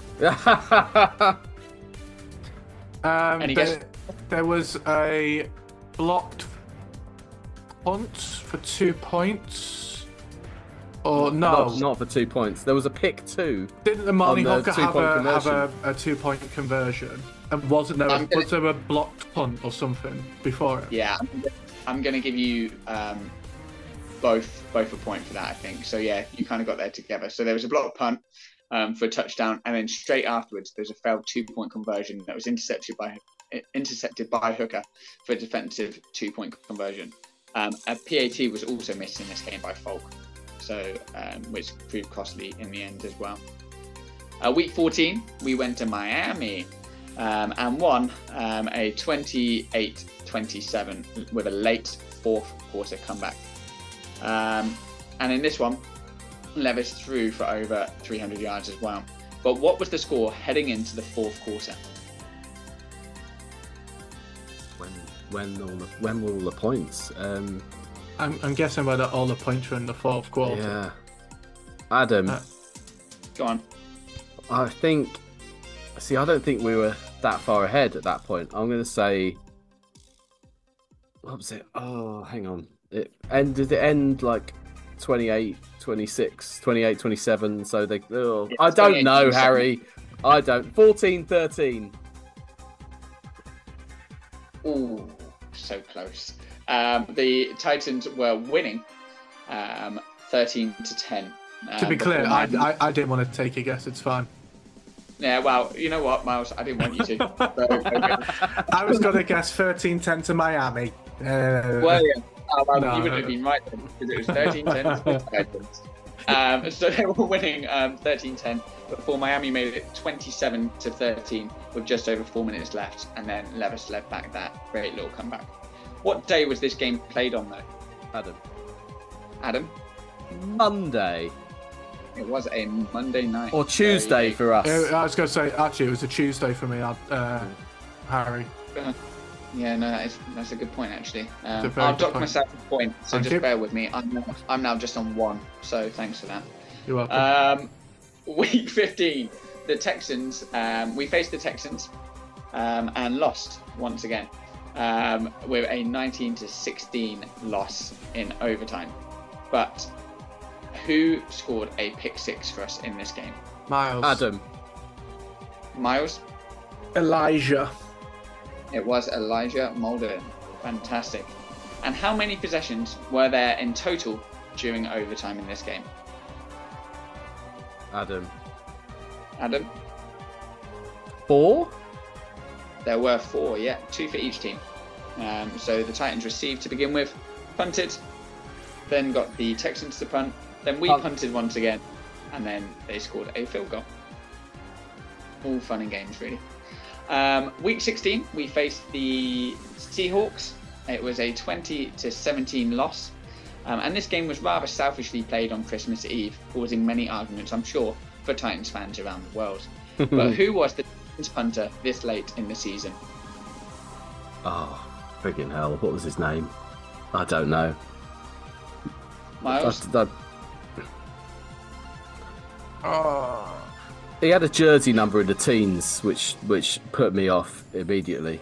Any guess? There was a blocked punt for 2 points. Or no? Not for 2 points. There was a pick 2. Didn't the Marnie on the Hooker have two-point a 2-point conversion? And wasn't there was there a blocked punt or something before it? Yeah, I'm going to give you both a point for that, I think. So yeah, you kind of got there together. So there was a blocked punt for a touchdown, and then straight afterwards there's a failed 2-point conversion that was intercepted by Hooker for a defensive 2-point conversion. A PAT was also missed in this game by Falk, so which proved costly in the end as well. Week 14, we went to Miami and won a 28-27 with a late fourth quarter comeback. And in this one, Levis threw for over 300 yards as well. But what was the score heading into the fourth quarter? When were all the points? I'm guessing whether all the points were in the fourth quarter. Yeah. Adam. Go on. I don't think we were that far ahead at that point. I'm going to say, what was it? Oh, hang on. Did it end like 28, 26, 28, 27? So they. Oh, I don't know, Harry. I don't. 14, 13. Ooh, so close. The Titans were winning 13-10. To be clear, I didn't want to take a guess. It's fine. Yeah, well, you know what, Miles? I didn't want you to. I was going to guess 13-10 to Miami. Well, yeah. No. You would have been right then, because it was 13-10 to the Titans. So they were winning 13-10 before Miami made it 27-13 with just over 4 minutes left, and then Levis led back that great little comeback. What day was this game played on, though? Adam? Monday. It was a Monday night. Or Tuesday for us. I was going to say, actually, it was a Tuesday for me, Harry. Yeah, no, that's a good point, actually. I'll dock myself a point, so just bear with me. I'm now just on 1, so thanks for that. You're welcome. Week 15, the Texans, we faced the Texans and lost once again with a 19-16 loss in overtime. But who scored a pick 6 for us in this game? Miles. Adam. Miles? Elijah. It was Elijah Molden. Fantastic. And how many possessions were there in total during overtime in this game? Adam. 4? There were 4, yeah. 2 for each team. So the Titans received to begin with, punted, then got the Texans to punt, then we punted once again, and then they scored a field goal. All fun and games, really. Week 16, we faced the Seahawks. It was a 20-17 loss. And this game was rather selfishly played on Christmas Eve, causing many arguments, I'm sure, for Titans fans around the world. But who was the Titans punter this late in the season? Oh, friggin' hell. What was his name? I don't know. Miles? He had a jersey number in the teens, which put me off immediately.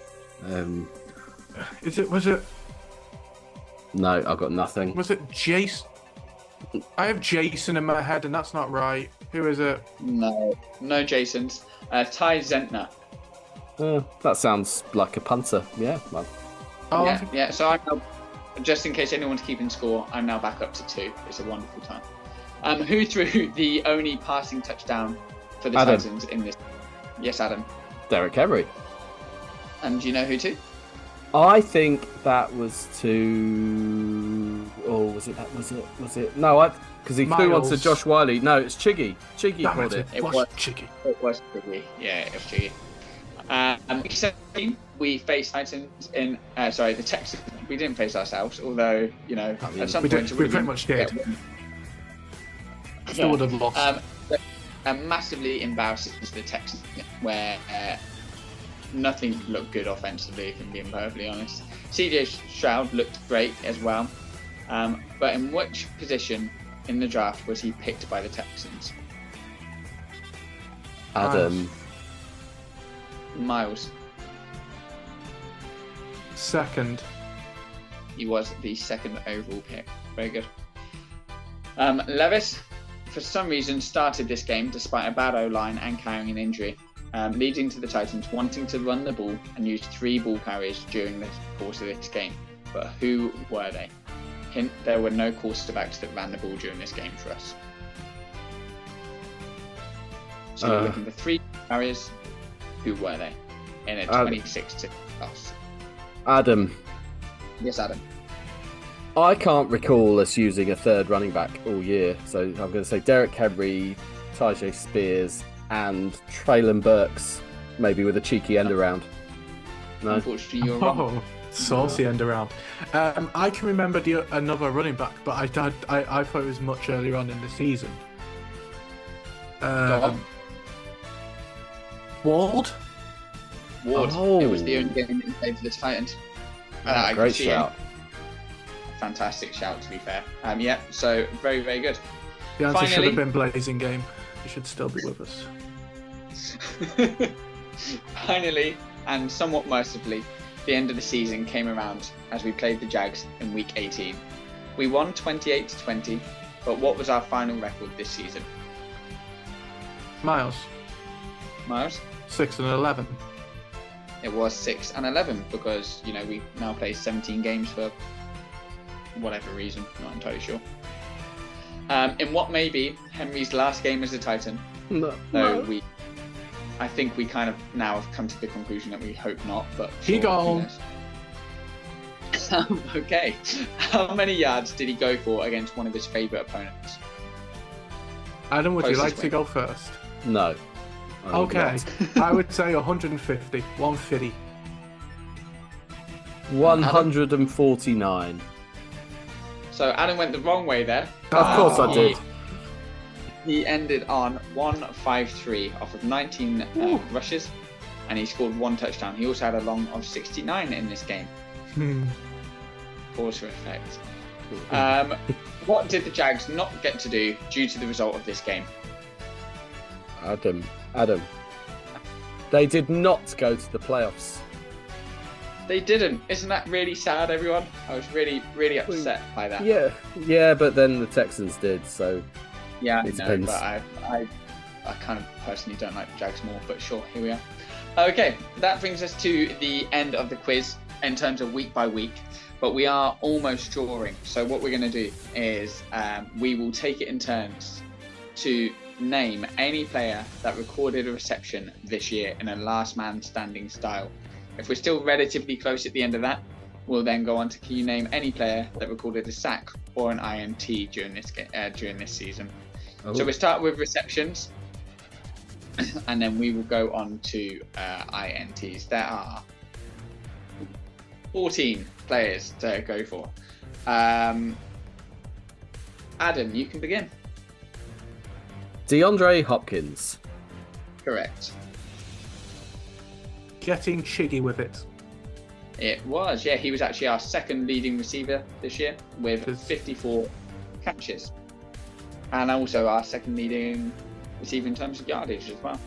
Was it? No, I've got nothing. Was it Jason? I have Jason in my head, and that's not right. Who is it? No Jasons. Ty Zentner. That sounds like a punter. Yeah. Well. Yeah. So I'm now, just in case anyone's keeping score, I'm now back up to 2. It's a wonderful time. Who threw the only passing touchdown for the Titans in this? Yes, Adam. Derrick Henry. And do you know who to? I think that was to. Oh, was it? No, because he threw one to Josh Wiley. No, it's Chiggy. Chiggy called it. It was Chiggy. Yeah, it was Chiggy. Week 17, we faced Titans in. The Texans. We didn't face ourselves, although at some point we pretty much did. Still would have lost. Massively embarrassing to the Texans, where nothing looked good offensively, if I'm being perfectly honest. CJ Stroud looked great as well. But in which position in the draft was he picked by the Texans? Adam. Miles. Second. He was the second overall pick. Very good. Levis, for some reason, started this game despite a bad O-line and carrying an injury, leading to the Titans wanting to run the ball and use 3 ball carriers during the course of this game. But who were they? Hint, there were no quarterbacks that ran the ball during this game for us. So we're looking for 3 carriers. Who were they? In a 26-6 loss. Adam. Yes, Adam. I can't recall us using a third running back all year, so I'm going to say Derek Henry, Tyjae Spears, and Traylon Burks, maybe with a cheeky end around. No, unfortunately, you're wrong. Oh, saucy end around. I can remember another running back, but I thought it was much earlier on in the season. Ward. Oh. It was the only game that he played for the Titans. Great shout. Fantastic shout, to be fair. Yeah, so very, very good. The answer should have been Blazing Game. He should still be with us. Finally, and somewhat mercifully, the end of the season came around as we played the Jags in Week 18. We won 28-20, but what was our final record this season? Miles. 6-11. It was 6-11 because, you know, we now play 17 games for whatever reason, not entirely sure. In what may be Henry's last game as a Titan. I think we kind of now have come to the conclusion that we hope not, but he got home. Okay. How many yards did he go for against one of his favourite opponents? Adam, would you like to go first? No. Okay. I would say 150. 150. 149. So Adam went the wrong way there. Of course I did. He ended on 153 off of 19 rushes, and he scored 1 touchdown. He also had a long of 69 in this game. Pause for effect. What did the Jags not get to do due to the result of this game? Adam. They did not go to the playoffs. They didn't. Isn't that really sad, everyone? I was really, really upset by that. Yeah, but then the Texans did, so... Yeah, it depends. But I kind of personally don't like the Jags more, but sure, here we are. Okay, that brings us to the end of the quiz in terms of week by week, but we are almost drawing. So what we're going to do is we will take it in turns to name any player that recorded a reception this year in a last man standing style. If we're still relatively close at the end of that, we'll then go on to can you name any player that recorded a sack or an INT during this season. Oh. So we'll start with receptions, and then we will go on to INTs. There are 14 players to go for. Adam, you can begin. DeAndre Hopkins. Correct. Getting cheeky with it. It was, yeah. He was actually our second leading receiver this year with 54 catches. And also our second leading receiver in terms of yardage as well.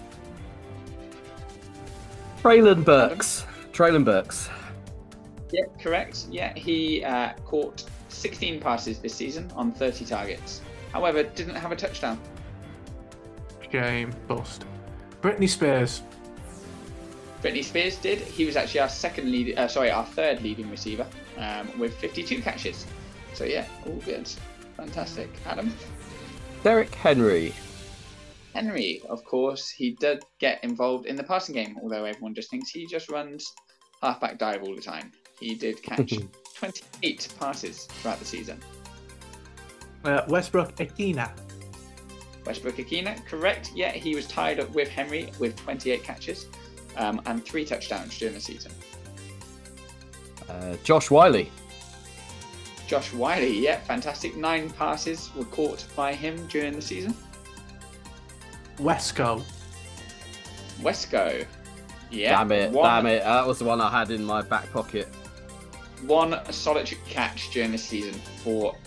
Traylon Burks. Yeah, correct. Yeah, he caught 16 passes this season on 30 targets. However, didn't have a touchdown. Game bust. Britney Spears. Britney Spears did. He was actually our third leading receiver with 52 catches. So yeah, all good. Fantastic. Adam? Derek Henry. Henry, of course, he did get involved in the passing game, although everyone just thinks he just runs halfback dive all the time. He did catch 28 passes throughout the season. Westbrook Akina. Correct. Yeah, he was tied up with Henry with 28 catches and 3 touchdowns during the season. Josh Wiley, yeah, fantastic. 9 passes were caught by him during the season. Wesco. Yeah. Damn it. That was the one I had in my back pocket. 1 solitary catch during the season for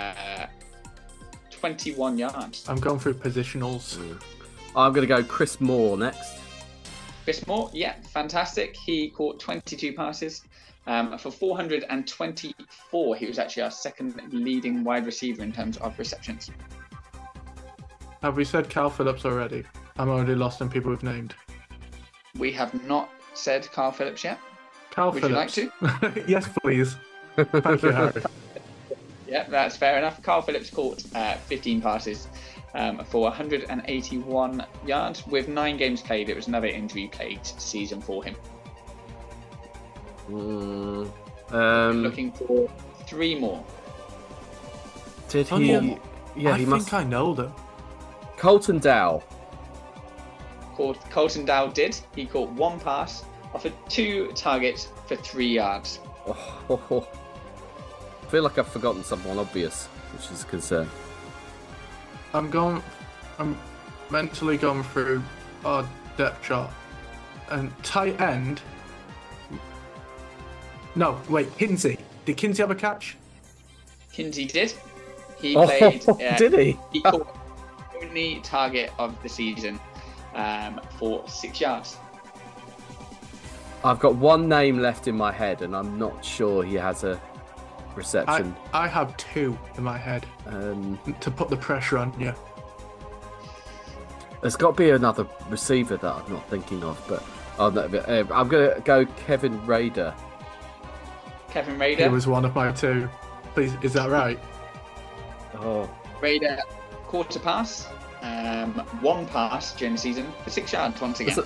21 yards. I'm going through positionals. I'm going to go Chris Moore next. Chris Moore, yeah, fantastic. He caught 22 passes For 424, he was actually our second leading wide receiver in terms of receptions. Have we said Cal Phillips already? I'm already lost in people we've named. We have not said Carl Phillips yet. Cal Would Phillips. you like to? Yes, please. Thank you, Harry. Yeah, that's fair enough. Carl Phillips caught 15 passes for 181 yards. With 9 games played, it was another injury-plagued season for him. Looking for 3 more. Did Oh, he? yeah. Yeah, I he think must. I know them. Colton Dow. Colton Dow did. He caught 1 pass, offered 2 targets for 3 yards. Oh, I feel like I've forgotten someone obvious, which is a concern. I'm mentally going through our depth chart. And tight end. No, wait, Kinsey. Did Kinsey have a catch? Kinsey did. He Oh, played. did he? He caught the only target of the season for 6 yards. I've got one name left in my head, and I'm not sure he has a reception. I have 2 in my head to put the pressure on you. There's got to be another receiver that I'm not thinking of, but I'm going to go Kevin Raider. Kevin He Raider. was one of my 2. Please, is that right? Oh, Raider caught a pass. 1 pass during the season for 6 yards once again.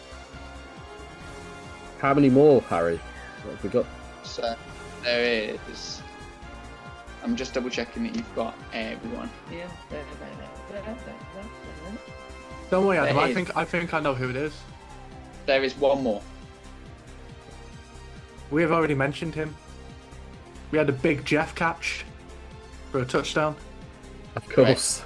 how many more, Harry? What have we got? So there is. I'm just double checking that you've got everyone here. Don't worry, Adam. There I think I know who it is. There is 1 more. We have already mentioned him. We had a big Jeff catch for a touchdown. Of course.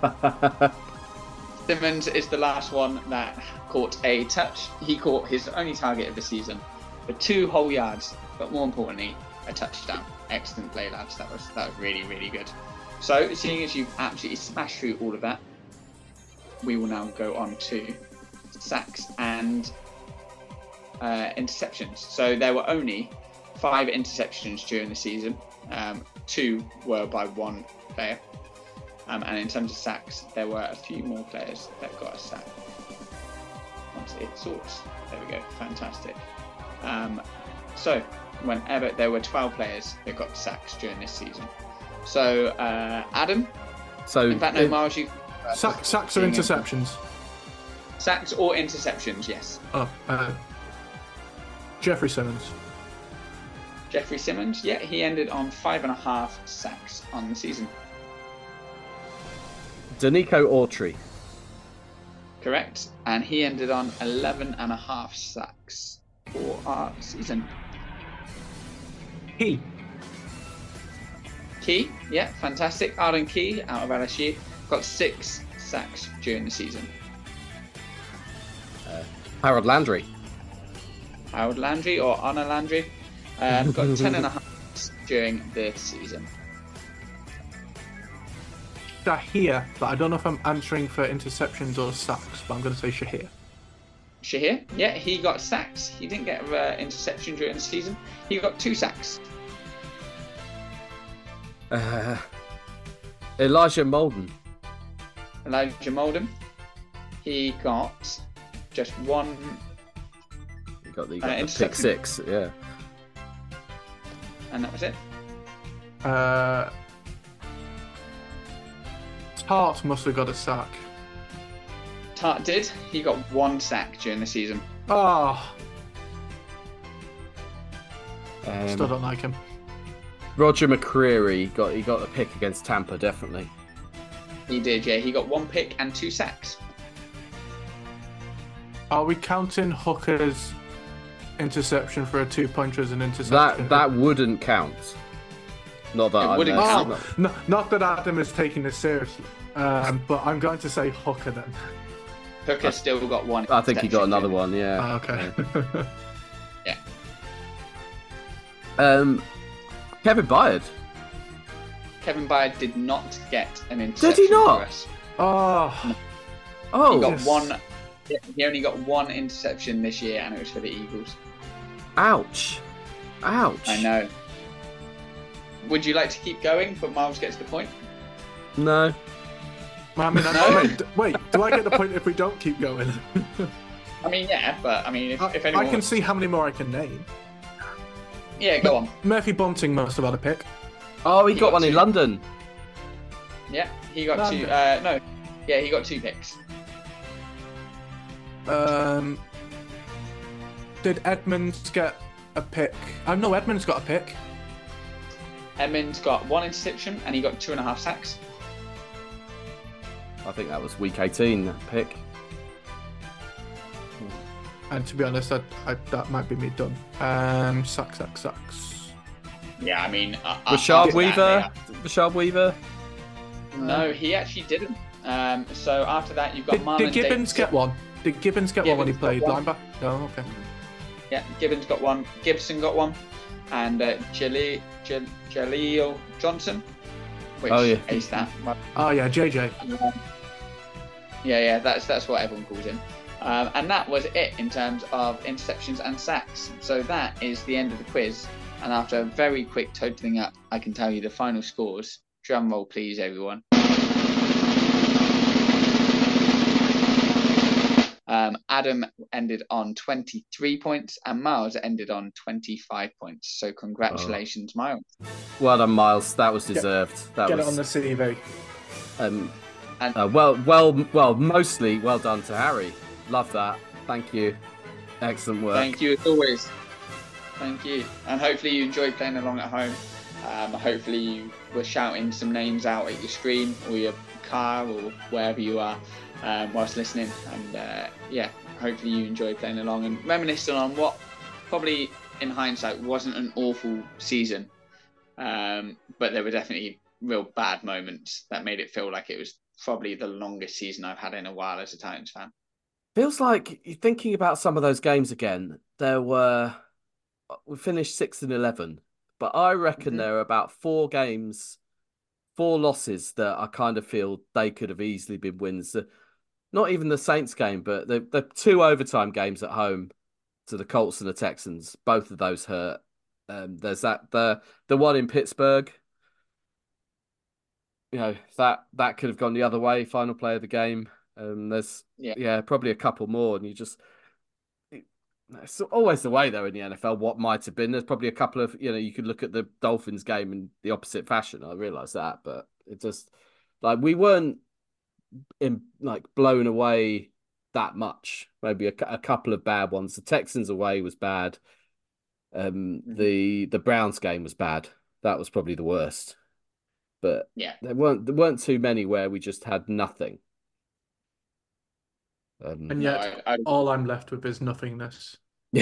Simmons is the last one that caught a touch. He caught his only target of the season for 2 whole yards, but more importantly, a touchdown. Excellent play, lads. That was really, really good. So, seeing as you've absolutely smashed through all of that, we will now go on to sacks and interceptions. So there were only 5 interceptions during the season. 2 were by 1 player. And in terms of sacks, there were a few more players that got a sack. Once it sorts. There we go. Fantastic. So whenever there were 12 players that got sacks during this season. So Adam. So In fact, no, Miles, you. Sacks or interceptions? Sacks or interceptions, yes. Oh, Jeffrey Simmons. Jeffrey Simmons, yeah, he ended on 5.5 sacks on the season. Danico Autry. Correct. And he ended on 11.5 sacks for our season. He. Key, yeah, fantastic. Arden Key out of LSU got 6 sacks during the season. Harold Landry. Harold Landry or Anna Landry got 10.5 during the season. Shahir, but I don't know if I'm answering for interceptions or sacks, but I'm going to say Shahir. Shahir, yeah, he got sacks. He didn't get an interception during the season. He got 2 sacks. Elijah Molden. Elijah Molden, he got just 1. You got the pick interception. 6, yeah. And that was it. Tart must have got a sack. Tart did. He got 1 sack during the season. Oh, still don't like him. Roger McCreary he got a pick against Tampa, definitely. He did, yeah. He got 1 pick and 2 sacks. Are we counting Hooker's interception for a 2-pointer as an interception? That wouldn't count. Not that It I wouldn't know. count. No, not that Adam is taking this seriously, but I'm going to say Hooker then. Hooker still got 1. I think he got interception another during- one, yeah. Okay. Kevin Byard. Kevin Byard did not get an interception. Did he not? For us. Oh, Oh, He got yes. 1. He only got 1 interception this year, and it was for the Eagles. ouch. Ouch. I know. Would you like to keep going, but Miles gets the point? No. I mean, No? wait, do I get the point if we don't keep going? I mean, yeah, but I mean, if anyone... I can see how many more I can name. Yeah, go on. Murphy Bunting must have had a pick. Oh, he got one in two. London. Yeah, he got London. 2. No, yeah, he got 2 picks. Did Edmonds get a pick? No, Edmonds got a pick. Edmonds got 1 interception and he got 2.5 sacks. I think that was week 18 that pick. And to be honest, that might be me done. Sucks. Yeah, I mean, Rashard after Weaver. that, Rashard Weaver. no, he actually didn't. So after that, you've got Did Marlon Gibbons Davis. get one? Did Gibbons get one when he Gibbons played got one. linebacker? No, okay. Yeah, Gibbons got 1. Gibson got 1, and Jaleel Johnson. Which Oh, yeah. is that? Oh yeah, JJ. Yeah, that's what everyone calls him. And that was it in terms of interceptions and sacks. So that is the end of the quiz. And after a very quick totaling up, I can tell you the final scores. Drum roll, please, everyone. Adam ended on 23 points and Miles ended on 25 points. So congratulations, Miles. Well done, Miles. That was deserved. That Get was it on the CV. well, mostly well done to Harry. Love that. Thank you. Excellent work. Thank you as always. Thank you. And hopefully you enjoyed playing along at home. Hopefully you were shouting some names out at your screen or your car or wherever you are whilst listening. And hopefully you enjoyed playing along and reminiscing on what probably in hindsight wasn't an awful season. But there were definitely real bad moments that made it feel like it was probably the longest season I've had in a while as a Titans fan. Feels like you're thinking about some of those games again. We finished 6-11, but I reckon there are about 4 losses that I kind of feel they could have easily been wins. Not even the Saints game, but the 2 overtime games at home to the Colts and the Texans. Both of those hurt. There's the one in Pittsburgh. You know, that could have gone the other way. Final play of the game. There's probably a couple more, and it's always the way though in the NFL. What might have been? There's probably a couple of you could look at the Dolphins game in the opposite fashion. I realise that, but it just like we weren't blown away that much. Maybe a couple of bad ones. The Texans away was bad. The Browns game was bad. That was probably the worst. But there weren't too many where we just had nothing. And yet, all I'm left with is nothingness. Yeah.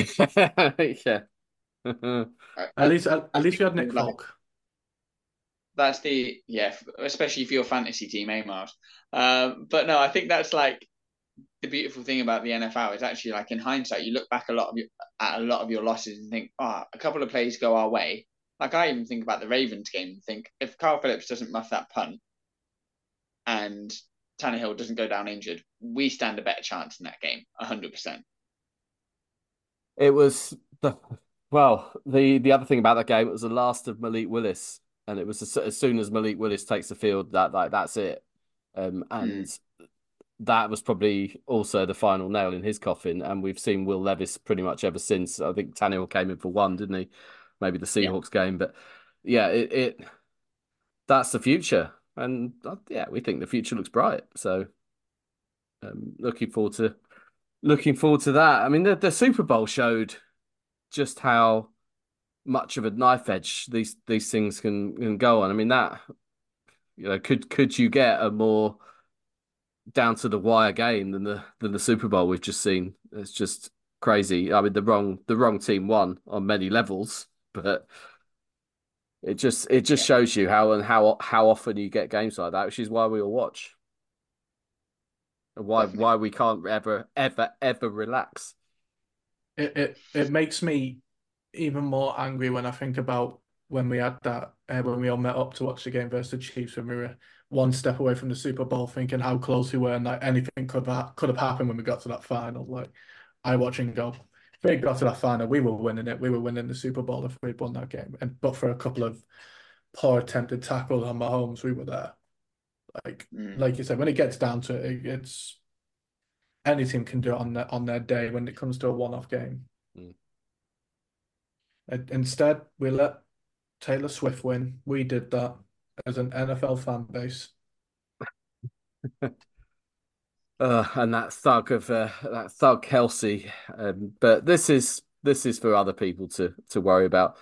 At least we had Nick Folk. That's especially for your fantasy team, Miles? But no, I think that's like the beautiful thing about the NFL is actually like in hindsight, you look back at a lot of your losses and think, a couple of plays go our way. Like I even think about the Ravens game and think if Carl Phillips doesn't muff that punt and Tannehill doesn't go down injured, we stand a better chance in that game, 100%. It was the other thing about that game, it was the last of Malik Willis, and it was as soon as Malik Willis takes the field, that's it. And that was probably also the final nail in his coffin. And we've seen Will Levis pretty much ever since. I think Tannehill came in for 1, didn't he? Maybe the Seahawks game, but that's the future. And we think the future looks bright. So looking forward to that. I mean, the Super Bowl showed just how much of a knife edge these things can go on. I mean, that could you get a more down to the wire game than the Super Bowl we've just seen? It's just crazy. I mean, the wrong team won on many levels, but it just shows you how often you get games like that, which is why we all watch. And why we can't ever relax. It makes me even more angry when I think about when we had that when we all met up to watch the game versus the Chiefs when we were one step away from the Super Bowl, thinking how close we were and like anything could have happened when we got to that final. Like I watch and go, they got to that final, we were winning it. We were winning the Super Bowl if we'd won that game. And but for a couple of poor attempted tackles on Mahomes, we were there. Like you said, when it gets down to it, it's any team can do it on their day when it comes to a one-off game. Instead, we let Taylor Swift win. We did that as an NFL fan base. And that thug Kelsey. But this is for other people to worry about.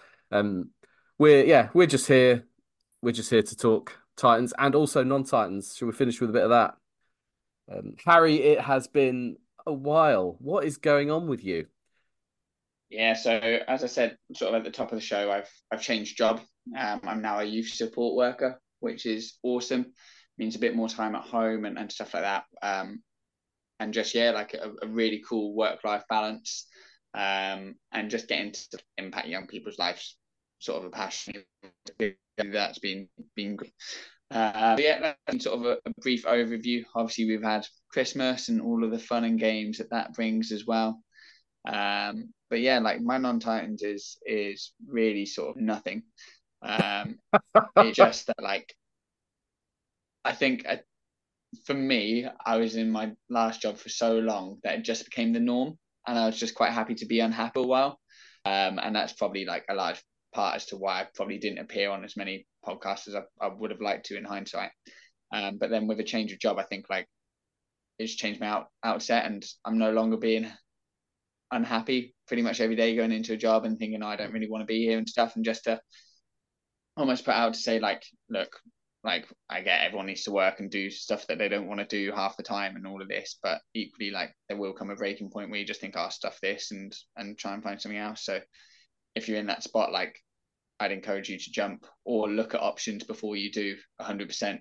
We're just here. We're just here to talk Titans and also non-Titans. Shall we finish with a bit of that? Harry, it has been a while. What is going on with you? Yeah, so as I said, sort of at the top of the show, I've changed job. I'm now a youth support worker, which is awesome. Means a bit more time at home and stuff like that. And just like a really cool work-life balance. And just getting to impact young people's lives, sort of a passion that's been great. Yeah, that's sort of a brief overview. Obviously, we've had Christmas and all of the fun and games that brings as well. But yeah, like my non-Titans is really sort of nothing. It's just that like I think for me, I was in my last job for so long that it just became the norm, and I was just quite happy to be unhappy a while. And that's probably like a large part as to why I probably didn't appear on as many podcasts as I would have liked to in hindsight. But then with a change of job, I think like it's changed my outset, and I'm no longer being unhappy pretty much every day going into a job and thinking, oh, I don't really want to be here and stuff, and just to almost put out to say like, look, like I get everyone needs to work and do stuff that they don't want to do half the time and all of this, but equally like there will come a breaking point where you just think, oh, stuff this and try and find something else. So if you're in that spot, like I'd encourage you to jump or look at options before you do 100%,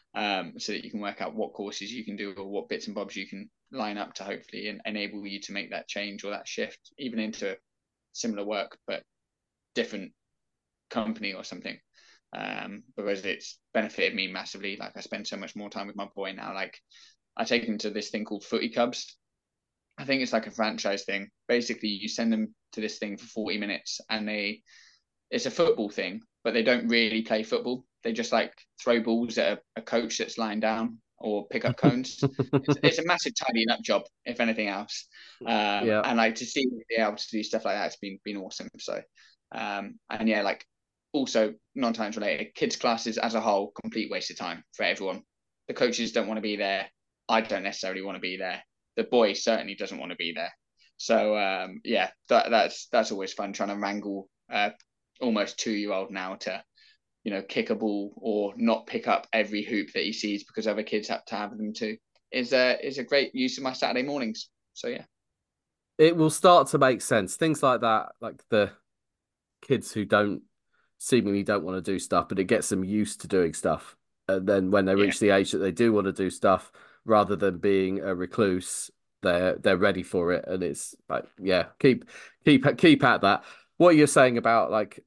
so that you can work out what courses you can do or what bits and bobs you can line up to hopefully enable you to make that change or that shift, even into similar work but different company or something. Because it's benefited me massively. Like I spend so much more time with my boy now. Like I take him to this thing called Footy Cubs. I think it's like a franchise thing. Basically, you send them to this thing for 40 minutes and it's a football thing, but they don't really play football. They just like throw balls at a coach that's lying down or pick up cones. It's a massive tidying up job, if anything else. And like to see be able to do stuff like that, it's been awesome. So, and yeah, like also non-Titans related, kids classes as a whole, complete waste of time for everyone. The coaches don't want to be there. I don't necessarily want to be there. The boy certainly doesn't want to be there. So yeah, that's always fun trying to wrangle almost 2-year-old now to, you know, kick a ball or not pick up every hoop that he sees because other kids have to have them too. Is a great use of my Saturday mornings. So yeah, it will start to make sense. Things like that, like the kids who seemingly don't want to do stuff, but it gets them used to doing stuff. And then when they reach the age that they do want to do stuff, rather than being a recluse, they're ready for it. And it's like, yeah, keep at that. What you're saying about like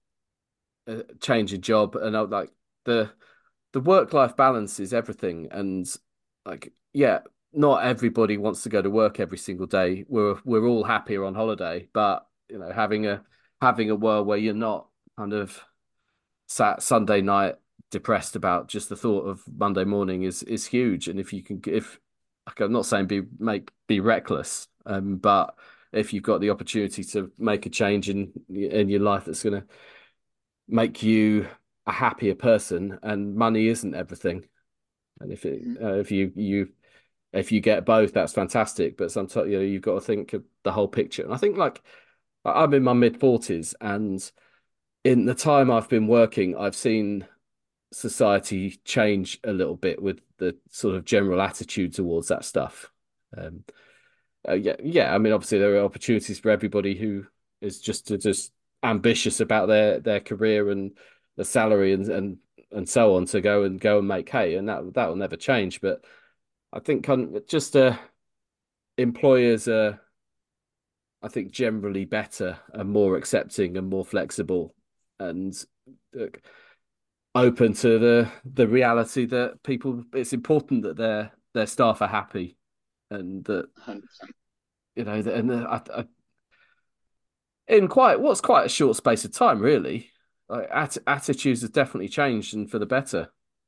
a change of job and like the work-life balance is everything. And like, yeah, not everybody wants to go to work every single day. We're all happier on holiday, but you know, having a world where you're not kind of sat Sunday night depressed about just the thought of Monday morning is huge. And if you can, if like, I'm not saying be reckless, but if you've got the opportunity to make a change in your life that's going to make you a happier person, and money isn't everything. And if you get both, that's fantastic. But sometimes you've got to think of the whole picture. And I think like I'm in my mid-40s, and in the time I've been working, I've seen society change a little bit with the sort of general attitude towards that stuff. I mean, obviously there are opportunities for everybody who is just ambitious about their career and the salary and so on to go and make hay, and that will never change. But I think just employers are, I think, generally better and more accepting and more flexible and open to the reality that it's important that their staff are happy, and that 100%. you know, in quite a short space of time, really. Like attitudes have definitely changed and for the better.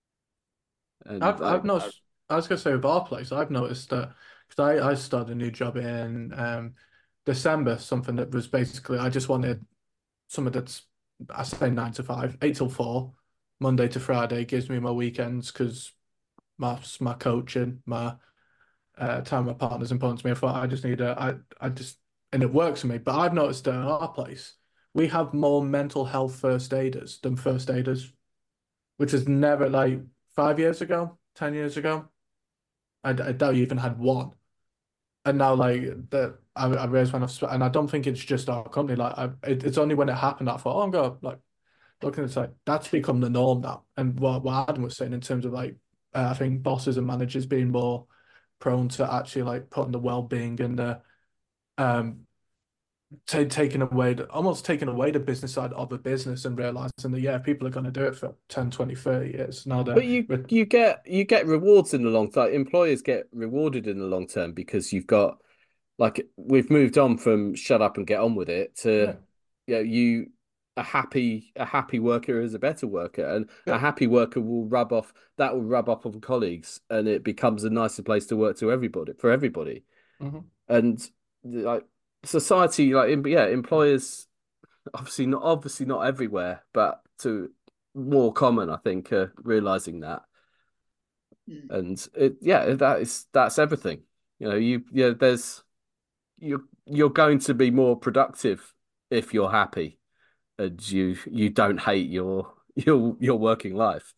And I've noticed. I was gonna say with our place, I've noticed that because I started a new job in December, something that was basically I just wanted something that's I say 9 to 5, 8 till 4, Monday to Friday gives me my weekends because my coaching, my time with my partner's important to me. I thought I just need I just and it works for me. But I've noticed that in our place we have more mental health first aiders than first aiders, which is never like 5 years ago, 10 years ago. I doubt you even had one. And now, like that, I realized when and I don't think it's just our company. Like, it's only when it happened that I thought, oh, I'm going like looking at it, like that's become the norm now. And what Adam was saying in terms of like, I think bosses and managers being more prone to actually like putting the well-being and the um taking away almost taking away the business side of the business and realizing that yeah, people are going to do it for 10, 20, 30 years. Now but they're you get rewards in the long term. Employers get rewarded in the long term because you've got like we've moved on from shut up and get on with it to yeah, you a happy worker is a better worker, and yeah. a happy worker will rub off on colleagues, and it becomes a nicer place to work to everybody for everybody. Mhm. And like society, yeah, employers obviously not everywhere, but to more common, I think, realizing that. Mm. And that's everything. There's you're going to be more productive if you're happy and you don't hate your working life.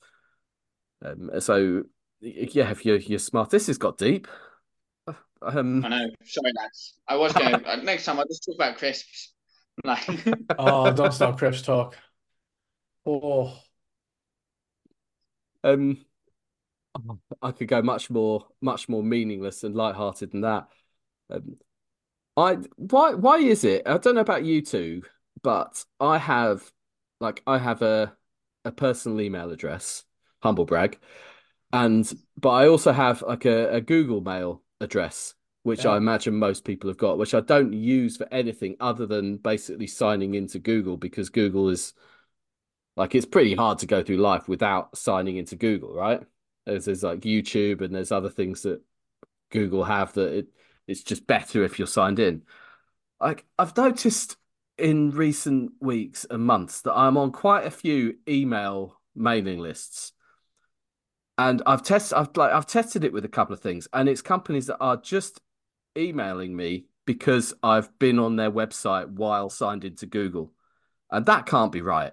So yeah, if you're smart, this has got deep. I Um, know. Sorry, lads. I was going to next time. I'll just talk about crisps. Like, Oh, don't start Chris talk. Oh, um, I could go much more meaningless and light-hearted than that. Um, why is it? I don't know about you two, but I have a personal email address, humble brag, but I also have like a Google Mail address, which I yeah. imagine most people have got, which I don't use for anything other than basically signing into Google because Google is like it's pretty hard to go through life without signing into Google, right? There's like YouTube and there's other things that Google have that it's just better if you're signed in. Like I've noticed in recent weeks and months that I'm on quite a few email mailing lists. And I've tested it with a couple of things, and it's companies that are just emailing me because I've been on their website while signed into Google. And that can't be right.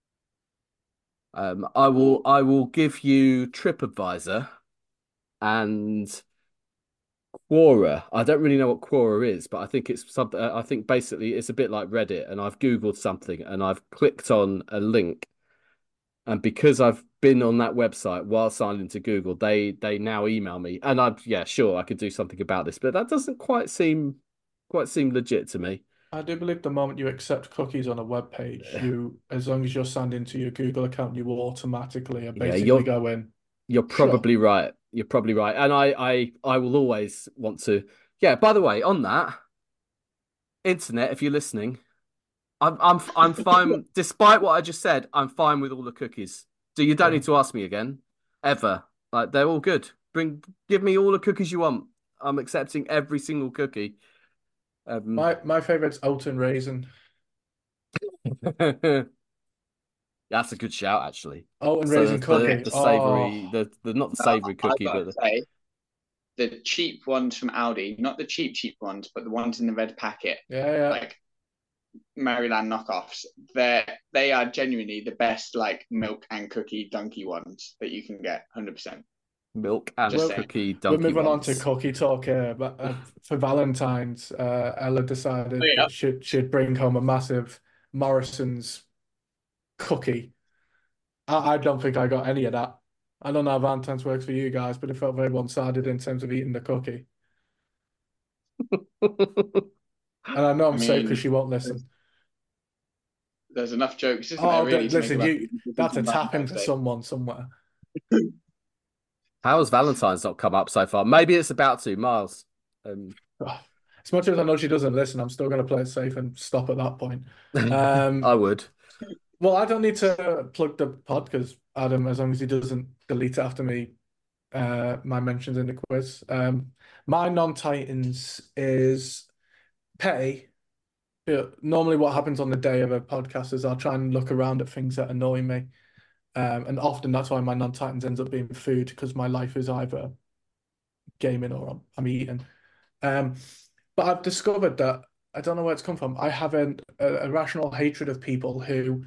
I will give you TripAdvisor and Quora. I don't really know what Quora is, but I think it's something. I think basically it's a bit like Reddit, and I've Googled something and I've clicked on a link, and because I've been on that website while signed into Google, they now email me, and yeah, sure, I could do something about this, but that doesn't quite seem legit to me. I do believe the moment you accept cookies on a web page, as long as you're signed into your Google account, you will automatically Yeah, basically go in. you're Sure. probably right. You're probably right, and I will always want to. Yeah. By the way, on that internet, if you're listening. I'm fine. Despite what I just said, I'm fine with all the cookies. You don't Yeah. need to ask me again, ever. Like they're all good. Give me all the cookies you want. I'm accepting every single cookie. Um, My favorite's Alton Raisin. that's a good shout, actually. Alton So Raisin that's the cookie. the Oh, savory, the not the no, savory I've cookie, got but to say, the cheap ones from Aldi, not the cheap ones, but the ones in the red packet, yeah, yeah. like Maryland knockoffs. They are genuinely the best, like milk and cookie donkey ones that you can get. 100%. milk and Just We're saying. cookie we're donkey moving on to ones. cookie talk here, but for Valentine's, Ella Oh, decided yeah. that she'd bring home a massive Morrison's cookie. I don't think I got any of that. I don't know how Valentine's works for you guys, but it felt very one-sided in terms of eating the cookie. And I know I I'm safe because mean, she won't listen. there's enough jokes, isn't there, Oh, really, to make listen, about you that's a tap into Valentine's Day. someone somewhere. How has Valentine's not come up so far? Maybe it's about to, Miles. Um, Oh, As much as I know she doesn't listen, I'm still going to play it safe and stop at that point. I would. Well, I don't need to plug the pod because Adam, as long as he doesn't delete it after me, my mentions in the quiz. My non-Titans is petty. But normally, what happens on the day of a podcast is I'll try and look around at things that annoy me. And often that's why my non-Titans ends up being food because my life is either gaming or I'm eating. But I've discovered that I don't know where it's come from. I have an irrational hatred of people who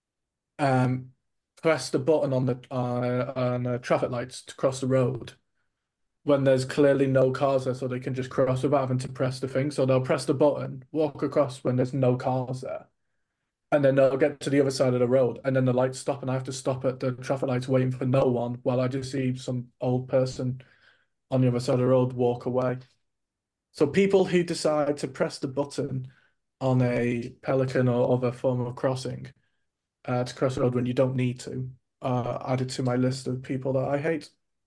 press the button on the traffic lights to cross the road when there's clearly no cars there, so they can just cross without having to press the thing. So they'll press the button, walk across when there's no cars there, and then they'll get to the other side of the road, and then the lights stop, and I have to stop at the traffic lights waiting for no one while I just see some old person on the other side of the road walk away. So people who decide to press the button on a Pelican or other form of crossing to cross the road when you don't need to added to my list of people that I hate.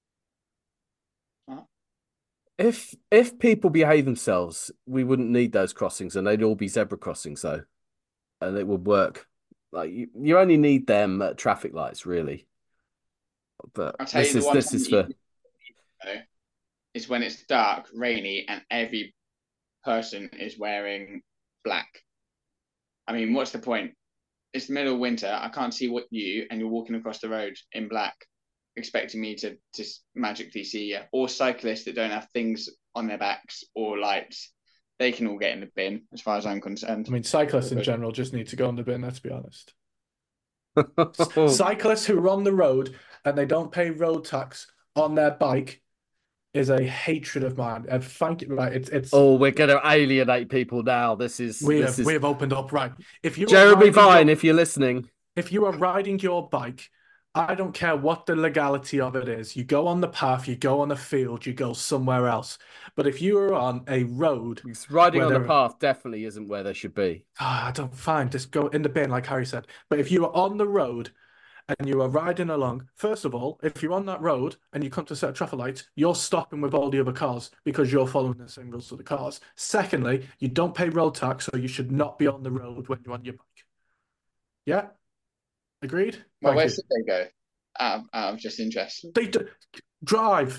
If people behave themselves, we wouldn't need those crossings, and they'd all be zebra crossings, though, and it would work. Like you only need them at traffic lights, really. But I'll tell you the one this is for. Is when it's dark, rainy, and every person is wearing black. I mean, what's the point? It's the middle of winter. I can't see what and you're walking across the road in black, expecting me to just magically see you. Or cyclists that don't have things on their backs or lights. They can all get in the bin, as far as I'm concerned. I mean, cyclists in general just need to go in the bin, let's be honest. Cyclists who are on the road and they don't pay road tax on their bike is a hatred of mine. And thank you. Right, it's. Oh, we're going to alienate people now. We have opened up. Right, if you Jeremy Vine, if you're listening, if you are riding your bike, I don't care what the legality of it is. You go on the path, you go on a field, you go somewhere else. But if you are on a road, riding on the path definitely isn't where they should be. I don't find just go in the bin, like Harry said. But if you are on the road and you are riding along, first of all, if you're on that road and you come to a set of traffic lights, you're stopping with all the other cars because you're following the signals of the cars. Secondly, you don't pay road tax, so you should not be on the road when you're on your bike. Yeah? Agreed? Well, where should they go? I'm just interested. They drive.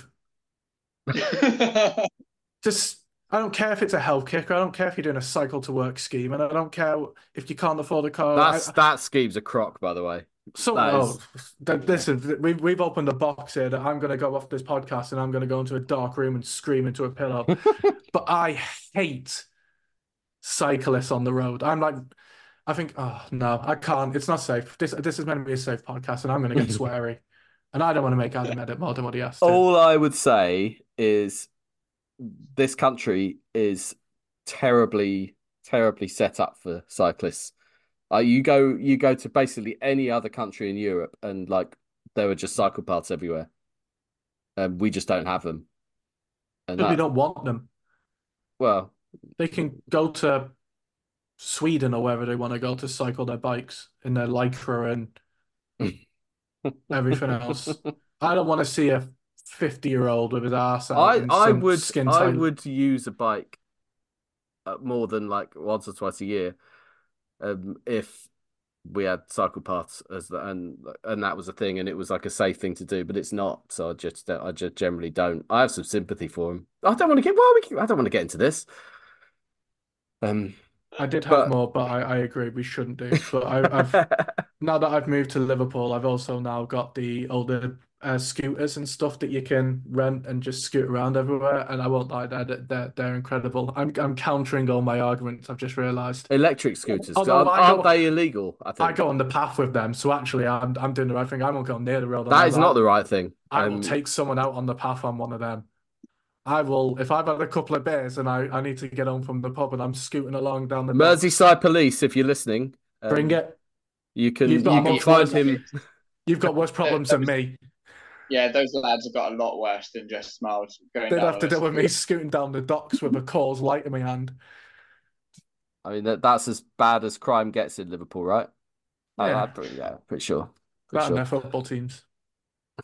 Just, I don't care if it's a health kicker. I don't care if you're doing a cycle to work scheme, and I don't care if you can't afford a car. That scheme's a crock, by the way. So, listen, we've opened a box here that I'm going to go off this podcast and I'm going to go into a dark room and scream into a pillow. But I hate cyclists on the road. I'm like, I think, oh no, I can't. It's not safe. This is meant to be a safe podcast, and I'm going to get sweary, and I don't want to make Adam edit more than what he has to. All I would say is, this country is terribly, terribly set up for cyclists. You go to basically any other country in Europe, and like there are just cycle paths everywhere. We just don't have them. And we don't want them. Well, they can go to Sweden or wherever they want to go to cycle their bikes in their Lycra and everything else. I don't want to see a 50-year-old with his ass out. I would use a bike more than like once or twice a year. If we had cycle paths and that was a thing, and it was like a safe thing to do, but it's not. So I just generally don't. I have some sympathy for him. I don't want to get into this. I did have more, but I agree we shouldn't do. But I've now that I've moved to Liverpool, I've also now got the older scooters and stuff that you can rent and just scoot around everywhere. And I won't lie, they're incredible. I'm countering all my arguments. I've just realised electric scooters aren't they illegal? I think I go on the path with them, so actually I'm doing the right thing. I won't go near the road. That is not the right thing. I will take someone out on the path on one of them. I will, if I've had a couple of beers and I need to get home from the pub and I'm scooting along down the Merseyside Police, if you're listening, bring it. You can find him. You've got worse problems than me. Yeah, those lads have got a lot worse than just smiles. They'd have to deal with me scooting down the docks with a Coors Light in my hand. I mean, that's as bad as crime gets in Liverpool, right? Yeah, pretty sure. And their football teams.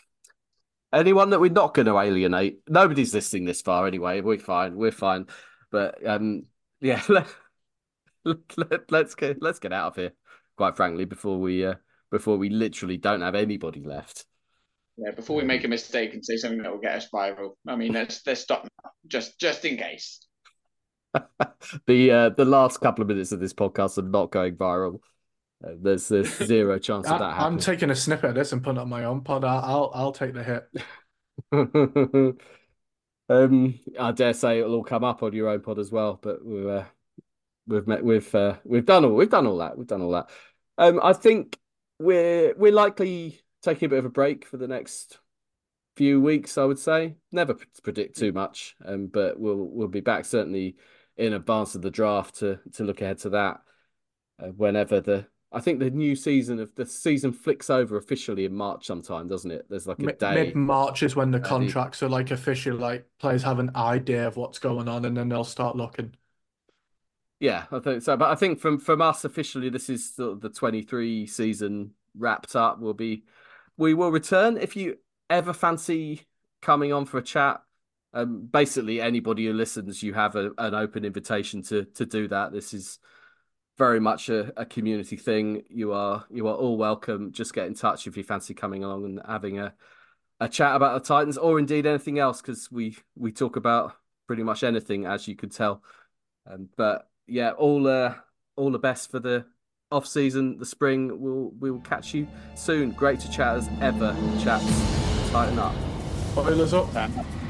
Anyone that we're not going to alienate. Nobody's listening this far anyway. We're fine. But yeah, let's get out of here. Quite frankly, before we literally don't have anybody left. Yeah, before we make a mistake and say something that will get us viral. I mean, let's stop now, just in case. The last couple of minutes of this podcast are not going viral. There's zero chance of that happening. I'm taking a snippet of this and putting it on my own pod. I'll take the hit. I dare say it'll all come up on your own pod as well. But we've done all that. I think we're likely taking a bit of a break for the next few weeks. I would say never predict too much, but we'll be back certainly in advance of the draft to look ahead to that. Whenever I think the new season of the season flicks over officially in March sometime, doesn't it? There's like a day. Mid-March is when the contracts are like official, like players have an idea of what's going on and then they'll start looking. Yeah, I think so. But I think from us officially, this is the 23 season wrapped up. We will return. If you ever fancy coming on for a chat, basically anybody who listens, you have an open invitation to do that. This is very much a community thing. You are all welcome. Just get in touch if you fancy coming along and having a chat about the Titans, or indeed anything else, because we talk about pretty much anything, as you could tell. But yeah, all the best for the off season, the spring. We'll catch you soon. Great to chat as ever. Chats, tighten up. Oilers up.